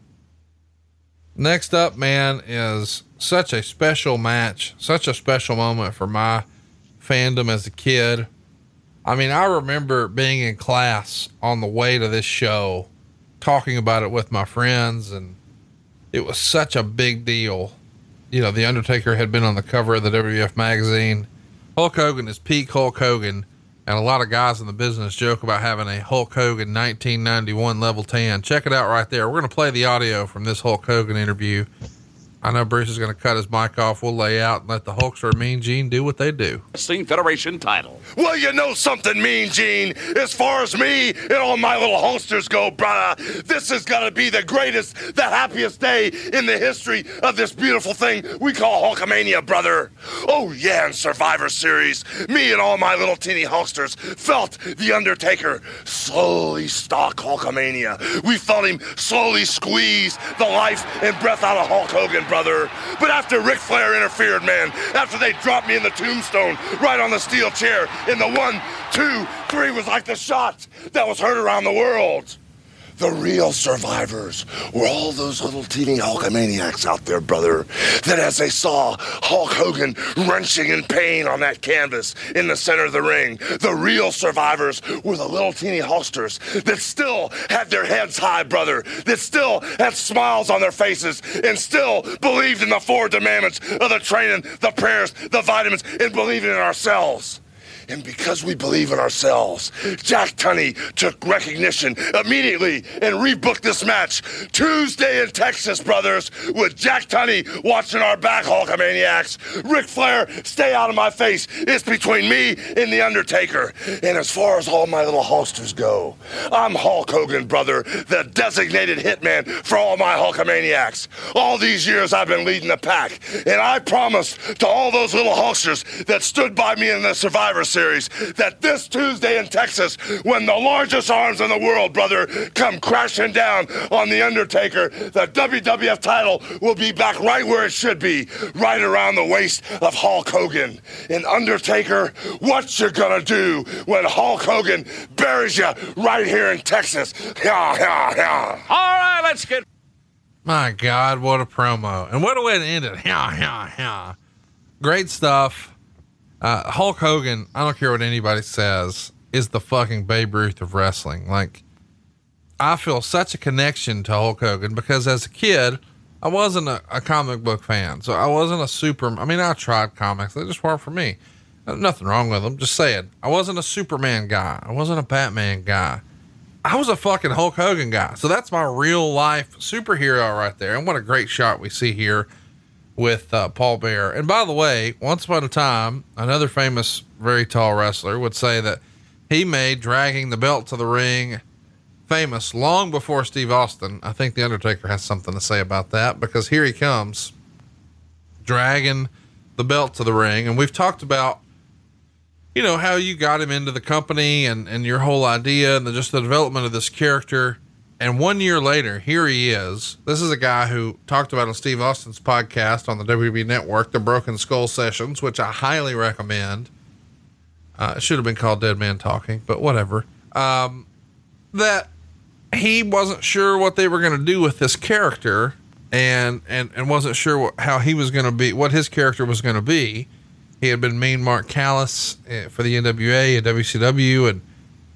Next up, man, is such a special match, such a special moment for my fandom as a kid. I mean, I remember being in class on the way to this show, talking about it with my friends, and it was such a big deal. You know, The Undertaker had been on the cover of the W W F magazine. Hulk Hogan is peak Hulk Hogan, and a lot of guys in the business joke about having a Hulk Hogan nineteen ninety-one level ten. Check it out right there. We're going to play the audio from this Hulk Hogan interview. I know Bruce is going to cut his mic off. We'll lay out and let the Hulkster Mean Gene do what they do. Wrestling Federation title. Well, you know something, Mean Gene. As far as me and all my little Hulksters go, brother, this is going to be the greatest, the happiest day in the history of this beautiful thing we call Hulkamania, brother. Oh, yeah, in Survivor Series, me and all my little teeny Hulksters felt The Undertaker slowly stalk Hulkamania. We felt him slowly squeeze the life and breath out of Hulk Hogan, brother. But after Ric Flair interfered, man, after they dropped me in the tombstone right on the steel chair, in the one, two, three was like the shot that was heard around the world. The real survivors were all those little teeny Hulkamaniacs out there, brother, that as they saw Hulk Hogan wrenching in pain on that canvas in the center of the ring, the real survivors were the little teeny Hulksters that still had their heads high, brother, that still had smiles on their faces and still believed in the four demandments of the training, the prayers, the vitamins, and believing in ourselves. And because we believe in ourselves, Jack Tunney took recognition immediately and rebooked this match Tuesday in Texas, brothers, with Jack Tunney watching our back, Hulkamaniacs. Ric Flair, stay out of my face. It's between me and The Undertaker. And as far as all my little Hulksters go, I'm Hulk Hogan, brother, the designated hitman for all my Hulkamaniacs. All these years I've been leading the pack, and I promised to all those little Hulksters that stood by me in the Survivor Series that this Tuesday in Texas, when the largest arms in the world, brother, come crashing down on The Undertaker, the W W F title will be back right where it should be, right around the waist of Hulk Hogan. And Undertaker, what you gonna do when Hulk Hogan buries you right here in Texas? Yeah, yeah, yeah. All right, let's get... My God, what a promo. And what a way to end it. Yeah, yeah, yeah. Great stuff. Uh, Hulk Hogan, I don't care what anybody says, is the fucking Babe Ruth of wrestling. Like, I feel such a connection to Hulk Hogan because as a kid, I wasn't a, a comic book fan. So I wasn't a super, I mean, I tried comics. They just weren't for me. There's nothing wrong with them. Just saying, I wasn't a Superman guy. I wasn't a Batman guy. I was a fucking Hulk Hogan guy. So that's my real life superhero right there. And what a great shot we see here with uh, Paul Bearer. And by the way, once upon a time, another famous, very tall wrestler would say that he made dragging the belt to the ring famous long before Steve Austin. I think The Undertaker has something to say about that because here he comes dragging the belt to the ring. And we've talked about, you know, how you got him into the company and, and your whole idea and the, just the development of this character. And one year later, here he is. This is a guy who talked about on Steve Austin's podcast on the W W E Network, the Broken Skull Sessions, which I highly recommend. Uh, it should have been called Dead Man Talking, but whatever. Um, that he wasn't sure what they were going to do with this character and, and, and wasn't sure what, how he was going to be, what his character was going to be. He had been Mean Mark Callis for the N W A and W C W, and,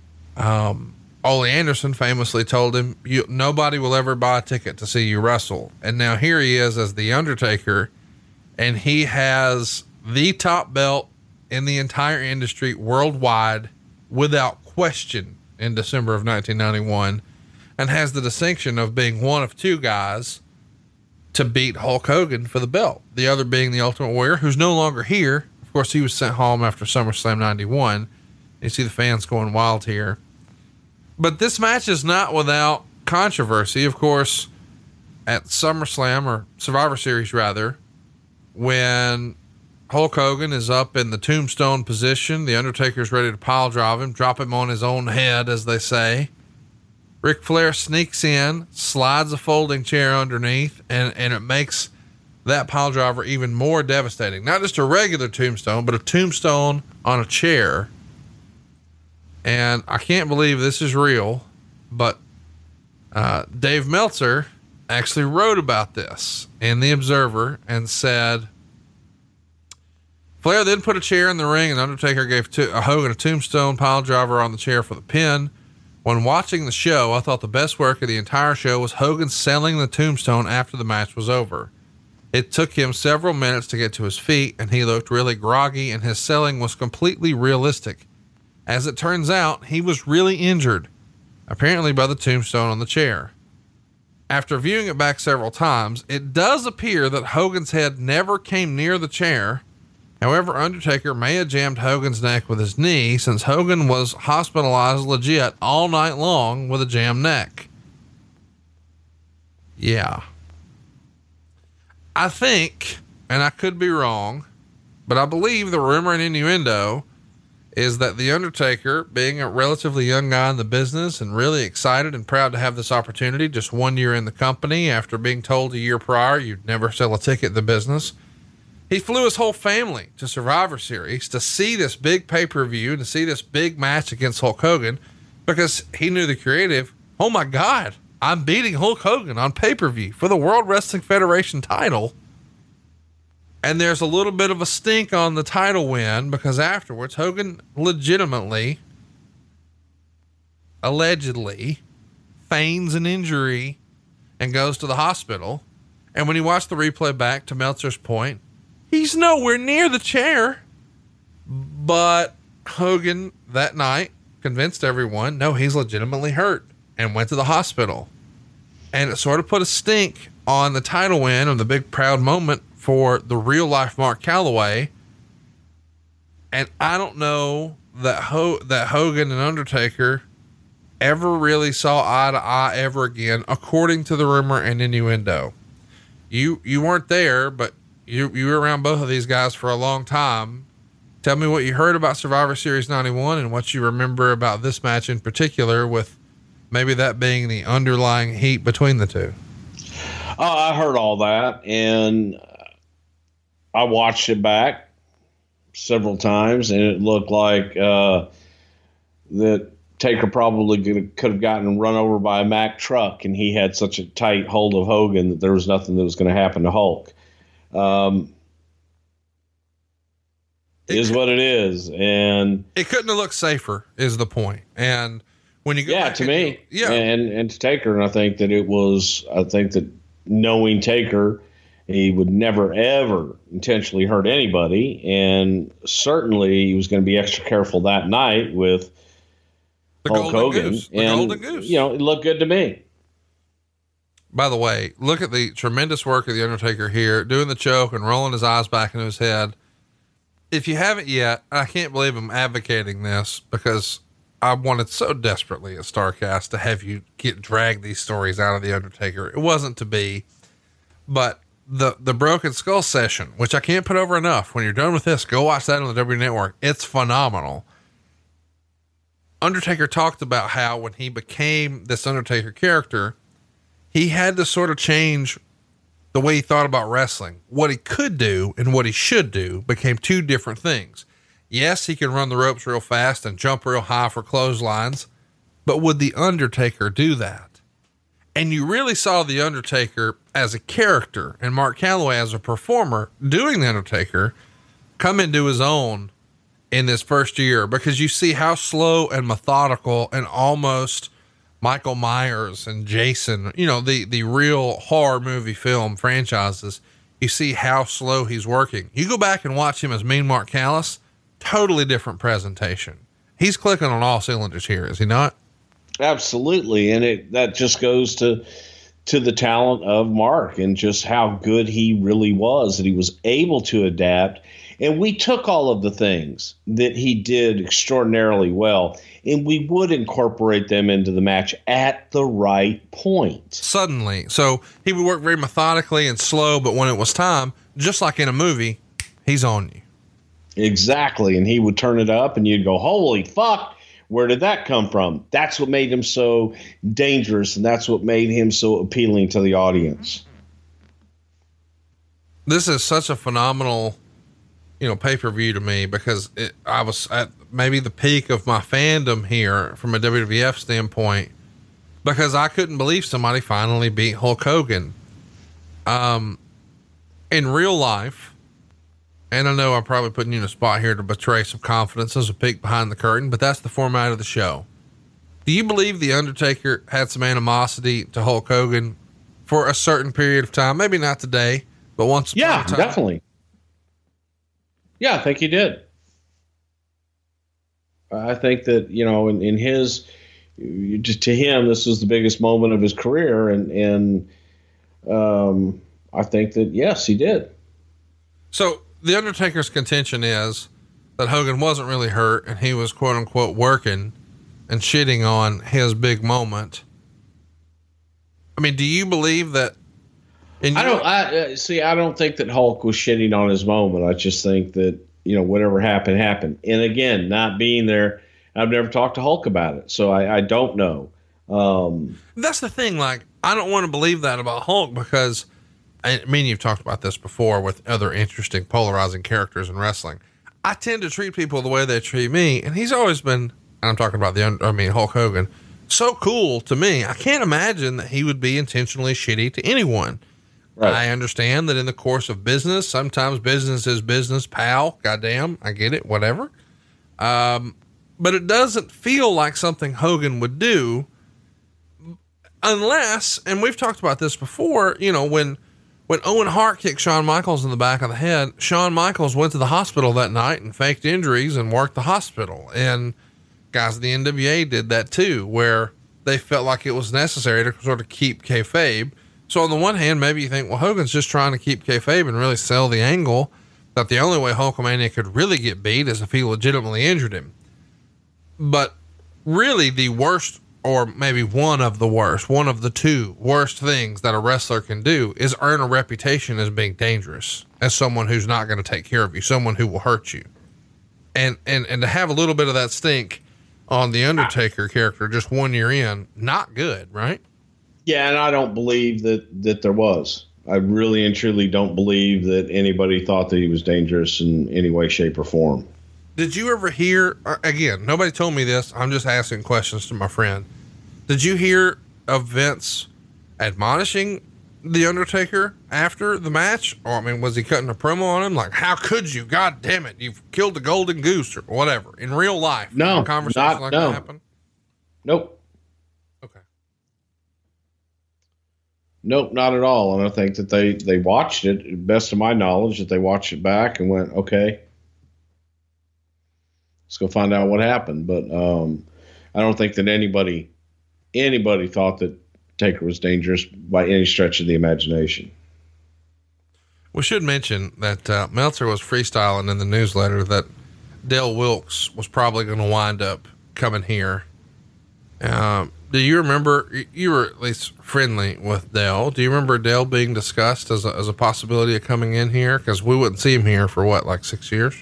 um, Ole Anderson famously told him, "You nobody will ever buy a ticket to see you wrestle." And now here he is as The Undertaker, and he has the top belt in the entire industry worldwide without question in December of nineteen ninety-one, and has the distinction of being one of two guys to beat Hulk Hogan for the belt. The other being the Ultimate Warrior, who's no longer here. Of course, he was sent home after SummerSlam ninety-one. You see the fans going wild here. But this match is not without controversy. Of course, at SummerSlam, or Survivor Series rather, when Hulk Hogan is up in the tombstone position, The Undertaker's ready to pile drive him, drop him on his own head, as they say. Ric Flair sneaks in, slides a folding chair underneath, and, and it makes that pile driver even more devastating. Not just a regular tombstone, but a tombstone on a chair. And I can't believe this is real, but uh, Dave Meltzer actually wrote about this in The Observer and said, Flair then put a chair in the ring and Undertaker gave to, uh, Hogan a tombstone pile driver on the chair for the pin. When watching the show, I thought the best work of the entire show was Hogan selling the tombstone after the match was over. It took him several minutes to get to his feet, and he looked really groggy, and his selling was completely realistic. As it turns out, he was really injured, apparently by the tombstone on the chair. After viewing it back several times, it does appear that Hogan's head never came near the chair. However, Undertaker may have jammed Hogan's neck with his knee, since Hogan was hospitalized legit all night long with a jammed neck. Yeah. I think, and I could be wrong, but I believe the rumor and innuendo is that the Undertaker, being a relatively young guy in the business and really excited and proud to have this opportunity just one year in the company after being told a year prior you'd never sell a ticket in the business, he flew his whole family to Survivor Series to see this big pay-per-view and to see this big match against Hulk Hogan, because he knew the creative, oh my God, I'm beating Hulk Hogan on pay-per-view for the World Wrestling Federation title. And there's a little bit of a stink on the title win, because afterwards Hogan legitimately, allegedly feigns an injury and goes to the hospital. And when he watched the replay back, to Meltzer's point, he's nowhere near the chair. But Hogan that night convinced everyone, no, he's legitimately hurt, and went to the hospital. And it sort of put a stink on the title win of the big proud moment for the real life Mark Calloway. And I don't know that Ho- that Hogan and Undertaker ever really saw eye to eye ever again, according to the rumor and innuendo. You, you weren't there, but you, you were around both of these guys for a long time. Tell me what you heard about Survivor Series ninety-one and what you remember about this match in particular, with maybe that being the underlying heat between the two. Oh, I heard all that, and I watched it back several times, and it looked like uh, that Taker probably could, could have gotten run over by a Mack truck, and he had such a tight hold of Hogan that there was nothing that was going to happen to Hulk. Um, it is what it is, and it couldn't have looked safer, is the point. And when you go yeah, back to and, me, yeah, and and to Taker, and I think that it was, I think that knowing Taker, he would never ever intentionally hurt anybody, and certainly he was going to be extra careful that night with the Hulk Golden Hogan, Goose. The and Golden Goose. You know, it looked good to me. By the way, look at the tremendous work of the Undertaker here, doing the choke and rolling his eyes back into his head. If you haven't yet, I can't believe I'm advocating this, because I wanted so desperately at StarCast to have you get drag these stories out of the Undertaker. It wasn't to be, but the, the Broken Skull session, which I can't put over enough. When you're done with this, go watch that on the W Network. It's phenomenal. Undertaker talked about how when he became this Undertaker character, he had to sort of change the way he thought about wrestling. What he could do and what he should do became two different things. Yes, he can run the ropes real fast and jump real high for clotheslines, but would the Undertaker do that? And you really saw the Undertaker as a character and Mark Calloway as a performer doing the Undertaker come into his own in this first year, because you see how slow and methodical and almost Michael Myers and Jason, you know, the, the real horror movie film franchises, you see how slow he's working. You go back and watch him as Mean Mark Callis, totally different presentation. He's clicking on all cylinders here, is he not? Absolutely. And it, that just goes to, to the talent of Mark and just how good he really was, that he was able to adapt. And we took all of the things that he did extraordinarily well, and we would incorporate them into the match at the right point. Suddenly. So he would work very methodically and slow, but when it was time, just like in a movie, he's on you. Exactly. And he would turn it up and you'd go, holy fuck, where did that come from? That's what made him so dangerous, and that's what made him so appealing to the audience. This is such a phenomenal, you know, pay-per-view to me because it, I was at maybe the peak of my fandom here from a W W F standpoint, because I couldn't believe somebody finally beat Hulk Hogan. Um, in real life, and I know I'm probably putting you in a spot here to betray some confidence as a peek behind the curtain, but that's the format of the show. Do you believe The Undertaker had some animosity to Hulk Hogan for a certain period of time? Maybe not today, but once upon Yeah, a time. definitely. Yeah, I think he did. I think that, you know, in, in his, to him, this was the biggest moment of his career. And, and, um, I think that, yes, he did. So the Undertaker's contention is that Hogan wasn't really hurt and he was quote unquote working and shitting on his big moment. I mean, do you believe that? In I your- don't, I uh, see, I don't think that Hulk was shitting on his moment. I just think that, you know, whatever happened, happened. And again, not being there, I've never talked to Hulk about it. So I, I don't know. Um, That's the thing. Like, I don't want to believe that about Hulk because I mean, you've talked about this before with other interesting polarizing characters in wrestling. I tend to treat people the way they treat me. And he's always been, and I'm talking about the, I mean, Hulk Hogan, so cool to me. I can't imagine that he would be intentionally shitty to anyone. Right. I understand that in the course of business, sometimes business is business, pal. Goddamn. I get it. Whatever. Um, but it doesn't feel like something Hogan would do unless, and we've talked about this before, you know, when, when Owen Hart kicked Shawn Michaels in the back of the head, Shawn Michaels went to the hospital that night and faked injuries and worked the hospital. And guys at the N W A did that too, where they felt like it was necessary to sort of keep kayfabe. So on the one hand, maybe you think, well, Hogan's just trying to keep kayfabe and really sell the angle that the only way Hulkamania could really get beat is if he legitimately injured him. But really the worst, or maybe one of the worst, one of the two worst things that a wrestler can do is earn a reputation as being dangerous, as someone who's not going to take care of you, someone who will hurt you. And, and, and to have a little bit of that stink on the Undertaker character just one year in, not good, right? Yeah, and I don't believe that, that there was. I really and truly don't believe that anybody thought that he was dangerous in any way, shape, or form. Did you ever hear, again, nobody told me this, I'm just asking questions to my friend. Did you hear of Vince admonishing the Undertaker after the match? Or, I mean, was he cutting a promo on him? Like, how could you? God damn it. You've killed the golden goose or whatever in real life. No, a conversation not, like no. that happen? Nope. Okay. Nope, not at all. And I think that they, they watched it, best of my knowledge, that they watched it back and went, okay, let's go find out what happened. But um, I don't think that anybody, anybody thought that Taker was dangerous by any stretch of the imagination. We should mention that uh, Meltzer was freestyling in the newsletter that Dale Wilkes was probably going to wind up coming here. Um, do you remember, you were at least friendly with Dale. Do you remember Dale being discussed as a, as a possibility of coming in here? Cause we wouldn't see him here for what, like six years?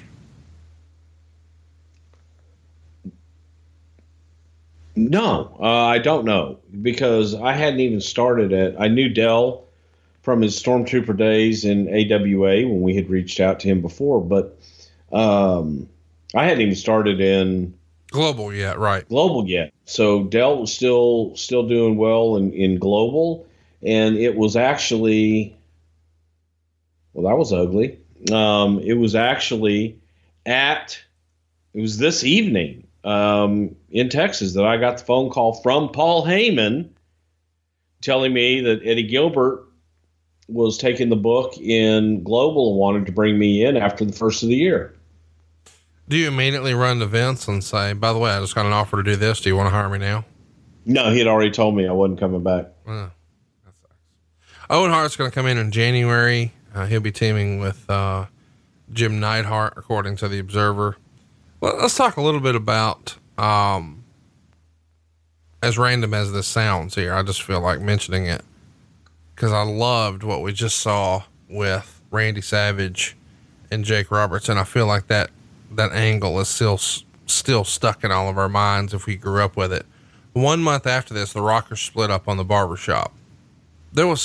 No, uh, I don't know, because I hadn't even started it. I knew Dell from his Stormtrooper days in A W A when we had reached out to him before, but um, I hadn't even started in Global yet, right? Global yet. So Dell was still still doing well in, in Global, and it was actually, well, that was ugly. Um, it was actually at, it was this evening um, in Texas that I got the phone call from Paul Heyman telling me that Eddie Gilbert was taking the book in Global and wanted to bring me in after the first of the year. Do you immediately run to Vince and say, by the way, I just got an offer to do this. Do you want to hire me now? No, he had already told me I wasn't coming back. Oh, that sucks. Owen Hart's going to come in in January. Uh, he'll be teaming with uh, Jim Neidhart, according to the Observer. Well, let's talk a little bit about, um, as random as this sounds here, I just feel like mentioning it because I loved what we just saw with Randy Savage and Jake Roberts. And I feel like that, that angle is still, still stuck in all of our minds if we grew up with it. One month after this, the Rockers split up on the barbershop. There was,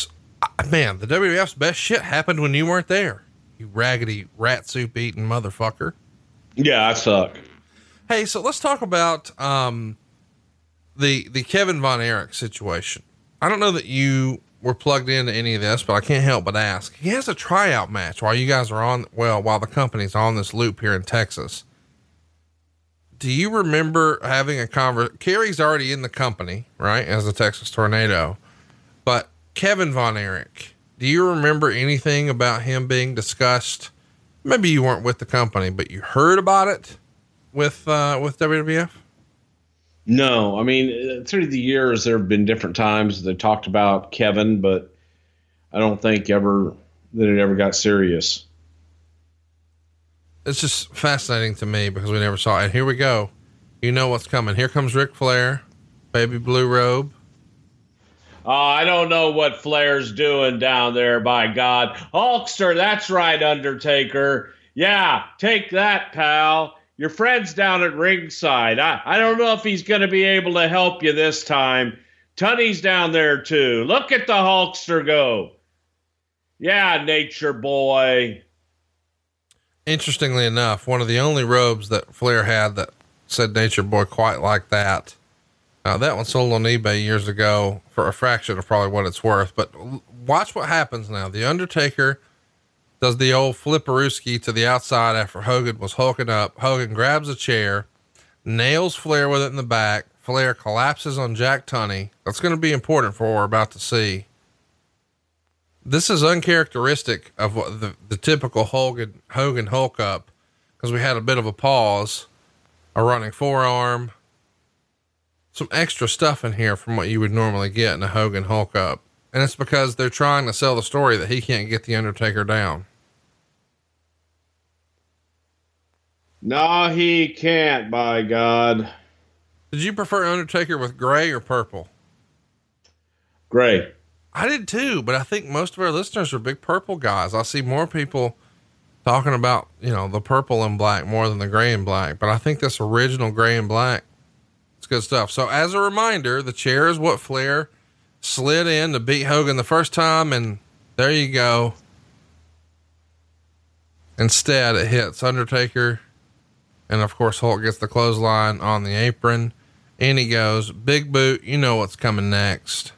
Man, the W W F's best shit happened when you weren't there. You raggedy rat soup eating motherfucker. Yeah, I suck. Hey, so let's talk about um, the the Kevin Von Erich situation. I don't know that you were plugged into any of this, but I can't help but ask. He has a tryout match while you guys are on, well, while the company's on this loop here in Texas. Do you remember having a conversation? Kerry's already in the company, right, as the Texas Tornado, but Kevin Von Erich, do you remember anything about him being discussed? Maybe you weren't with the company, but you heard about it with, uh, with W W F? No, I mean, through the years, there have been different times they talked about Kevin, but I don't think ever that it ever got serious. It's just fascinating to me because we never saw it. And here we go. You know what's coming. Here comes Ric Flair, baby blue robe. Oh, I don't know what Flair's doing down there, by God. Hulkster, that's right, Undertaker. Yeah, take that, pal. Your friend's down at ringside. I, I don't know if he's going to be able to help you this time. Tunney's down there, too. Look at the Hulkster go. Yeah, Nature Boy. Interestingly enough, one of the only robes that Flair had that said Nature Boy quite like that. Uh, that one sold on eBay years ago for a fraction of probably what it's worth, but watch what happens now. The Undertaker does the old flipperooski to the outside after Hogan was hulking up. Hogan grabs a chair, nails Flair with it in the back. Flair collapses on Jack Tunney. That's going to be important for what we're about to see. This is uncharacteristic of what the, the typical Hogan, Hogan Hulk up, because we had a bit of a pause, a running forearm, some extra stuff in here from what you would normally get in a Hogan Hulk up. And it's because they're trying to sell the story that he can't get the Undertaker down. No, he can't, by God. Did you prefer Undertaker with gray or purple? Gray. I did too, but I think most of our listeners are big purple guys. I see more people talking about, you know, the purple and black more than the gray and black, but I think this original gray and black, it's good stuff. So as a reminder, the chair is what Flair slid in to beat Hogan the first time. And there you go. Instead it hits Undertaker. And of course, Hulk gets the clothesline on the apron and he goes, big boot. You know what's coming next.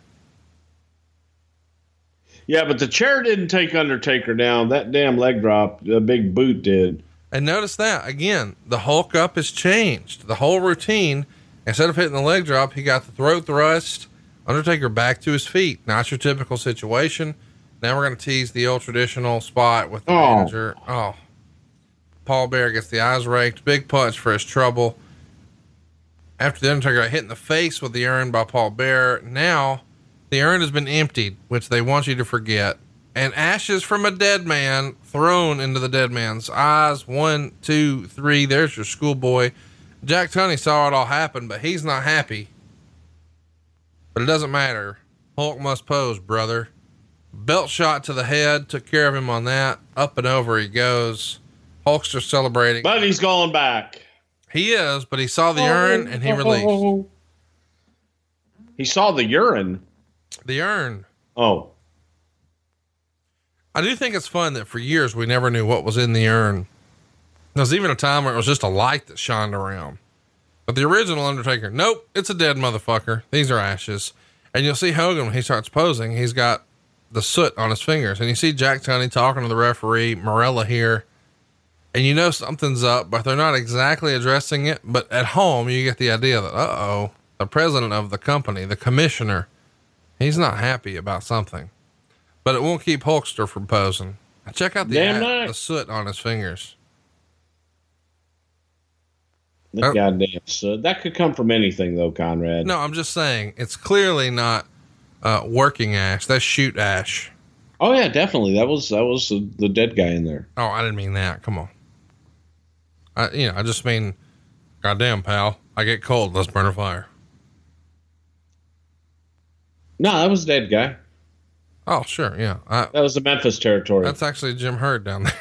Yeah, but the chair didn't take Undertaker down. That damn leg drop, the big boot did. And notice that again, the Hulk up has changed. The whole routine, instead of hitting the leg drop, he got the throat thrust, Undertaker back to his feet. Not your typical situation. Now we're going to tease the old traditional spot with the Oh. manager. Oh, Paul Bearer gets the eyes raked. Big punch for his trouble. After the Undertaker got hit in the face with the urn by Paul Bearer. Now the urn has been emptied, which they want you to forget, and ashes from a dead man thrown into the dead man's eyes. One, two, three. There's your schoolboy. Jack Tunney saw it all happen, but he's not happy. But it doesn't matter. Hulk must pose, brother. Belt shot to the head. Took care of him on that. Up and over he goes. Hulkster celebrating. But he's going back. He is, but he saw the urn and he released. He saw the urine. The urn. Oh. I do think it's fun that for years we never knew what was in the urn. There was even a time where it was just a light that shined around. But the original Undertaker, nope, it's a dead motherfucker. These are ashes. And you'll see Hogan when he starts posing, he's got the soot on his fingers. And you see Jack Tunney talking to the referee, Morella here. And you know something's up, but they're not exactly addressing it. But at home, you get the idea that, uh-oh, the president of the company, the commissioner, he's not happy about something. But it won't keep Hulkster from posing. Check out the, Damn a- right. the soot on his fingers. The Oh. goddamn soot. That could come from anything, though, Conrad. No, I'm just saying it's clearly not uh, working ash. That's shoot ash. Oh yeah, definitely. That was that was the, the dead guy in there. Oh, I didn't mean that. Come on. I, you know, I just mean, goddamn, pal, I get cold. Let's burn a fire. No, that was a dead guy. Oh, sure. Yeah. I, That was the Memphis territory. That's actually Jim Hurd down there.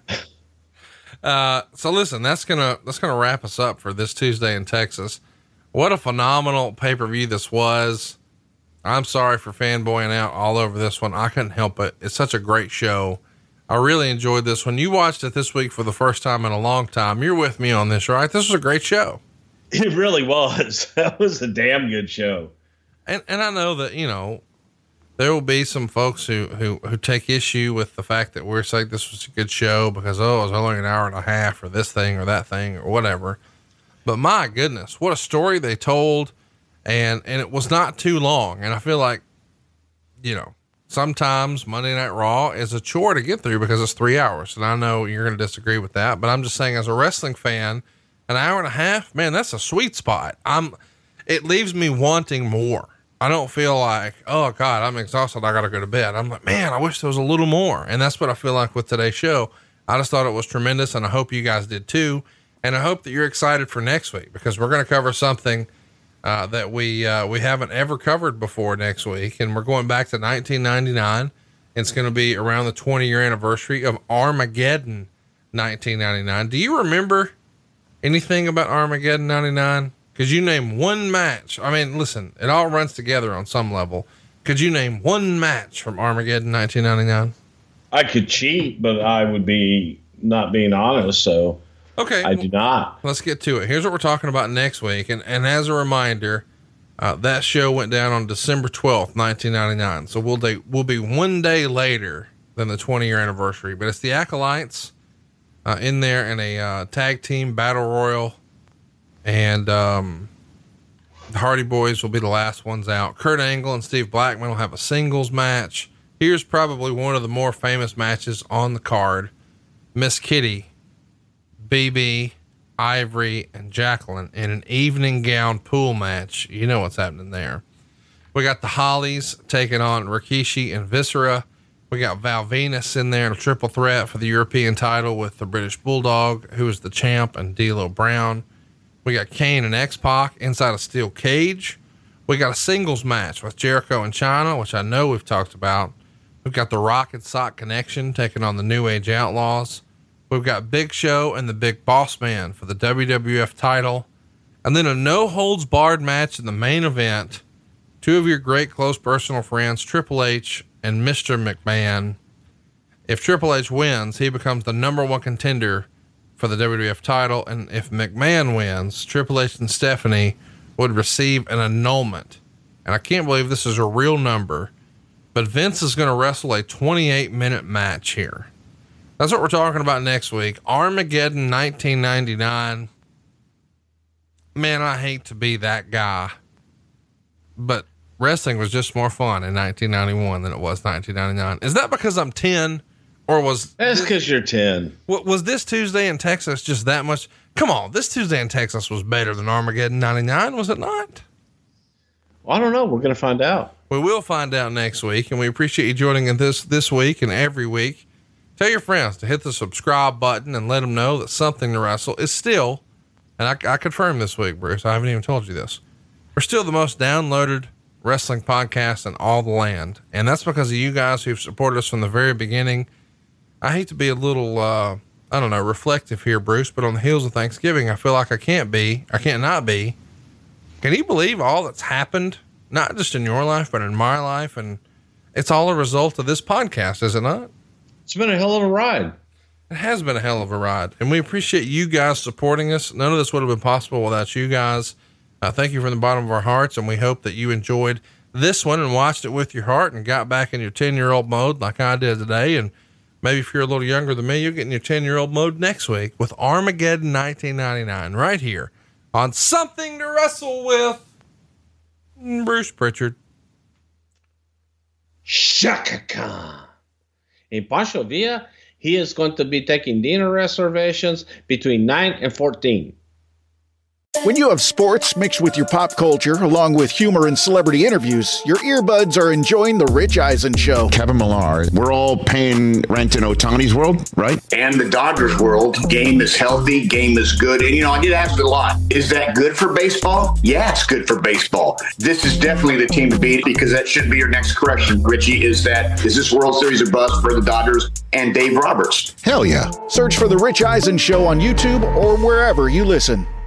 uh, so listen, that's gonna, that's gonna wrap us up for this Tuesday in Texas. What a phenomenal pay-per-view this was. I'm sorry for fanboying out all over this one. I couldn't help it. It's such a great show. I really enjoyed this one. You watched it this week for the first time in a long time. You're with me on this, right? This was a great show. It really was. That was a damn good show. And and I know that, you know, there will be some folks who, who, who take issue with the fact that we're saying this was a good show because, oh, it was only an hour and a half or this thing or that thing or whatever. But my goodness, what a story they told. And, and it was not too long. And I feel like, you know, sometimes Monday Night Raw is a chore to get through because it's three hours. And I know you're going to disagree with that, but I'm just saying as a wrestling fan, an hour and a half, man, that's a sweet spot. I'm, it leaves me wanting more. I don't feel like, oh God, I'm exhausted. I got to go to bed. I'm like, man, I wish there was a little more. And that's what I feel like with today's show. I just thought it was tremendous. And I hope you guys did too. And I hope that you're excited for next week because we're going to cover something uh, that we, uh, we haven't ever covered before next week. And we're going back to nineteen ninety-nine. It's going to be around the twenty year anniversary of Armageddon nineteen ninety-nine. Do you remember anything about Armageddon ninety-nine? Could you name one match? I mean, listen, it all runs together on some level. Could you name one match from Armageddon nineteen ninety-nine? I could cheat, but I would be not being honest. So okay, I do not. Let's get to it. Here's what we're talking about next week. And, and as a reminder, uh, that show went down on December twelfth, nineteen ninety-nine. So we'll, day, we'll be one day later than the twenty year anniversary, but it's the Acolytes uh, in there in a uh, tag team battle royal. And, um, the Hardy Boys will be the last ones out. Kurt Angle and Steve Blackman will have a singles match. Here's probably one of the more famous matches on the card. Miss Kitty, B B, Ivory, and Jacqueline in an evening gown pool match. You know what's happening there. We got the Hollies taking on Rikishi and Viscera. We got Val Venus in there in a triple threat for the European title with the British Bulldog, who is the champ, and D'Lo Brown. We got Kane and X-Pac inside a steel cage. We got a singles match with Jericho and Chyna, which I know we've talked about. We've got the Rock and Sock Connection taking on the New Age Outlaws. We've got Big Show and the Big Boss Man for the W W F title. And then a no holds barred match in the main event. Two of your great close personal friends, Triple H and Mister McMahon. If Triple H wins, he becomes the number one contender for the W W F title. And if McMahon wins, Triple H and Stephanie would receive an annulment. And I can't believe this is a real number, but Vince is going to wrestle a twenty-eight minute match here. That's what we're talking about next week. Armageddon nineteen ninety-nine. Man, I hate to be that guy, but wrestling was just more fun in nineteen ninety-one than it was nineteen ninety-nine. Is that because I'm ten? Or was that's because you're ten? What was this Tuesday in Texas just that much? Come on, this Tuesday in Texas was better than Armageddon ninety-nine, was it not? Well, I don't know. We're going to find out. We will find out next week, and we appreciate you joining in this this week and every week. Tell your friends to hit the subscribe button and let them know that Something to Wrestle is still, and I, I confirm this week, Bruce, I haven't even told you this, we're still the most downloaded wrestling podcast in all the land, and that's because of you guys who've supported us from the very beginning. I hate to be a little, uh, I don't know, reflective here, Bruce, but on the heels of Thanksgiving, I feel like I can't be, I can't not be. Can you believe all that's happened? Not just in your life, but in my life. And it's all a result of this podcast, is it not? It's been a hell of a ride. It has been a hell of a ride, and we appreciate you guys supporting us. None of this would have been possible without you guys. Uh, thank you from the bottom of our hearts. And we hope that you enjoyed this one and watched it with your heart and got back in your ten year old mode like I did today. And maybe if you're a little younger than me, you'll get in your ten year old mode next week with Armageddon nineteen ninety-nine right here on Something to Wrestle with Bruce Pritchard. Shaka Khan. In Pancho Villa, he is going to be taking dinner reservations between nine and fourteen. When you have sports mixed with your pop culture, along with humor and celebrity interviews, your earbuds are enjoying The Rich Eisen Show. Kevin Millar, we're all paying rent in Ohtani's world, right? And the Dodgers world, game is healthy, game is good. And, you know, I get asked a lot, is that good for baseball? Yeah, it's good for baseball. This is definitely the team to beat because that should be your next correction, Richie, is that, is this World Series a bust for the Dodgers and Dave Roberts? Hell yeah. Search for The Rich Eisen Show on YouTube or wherever you listen.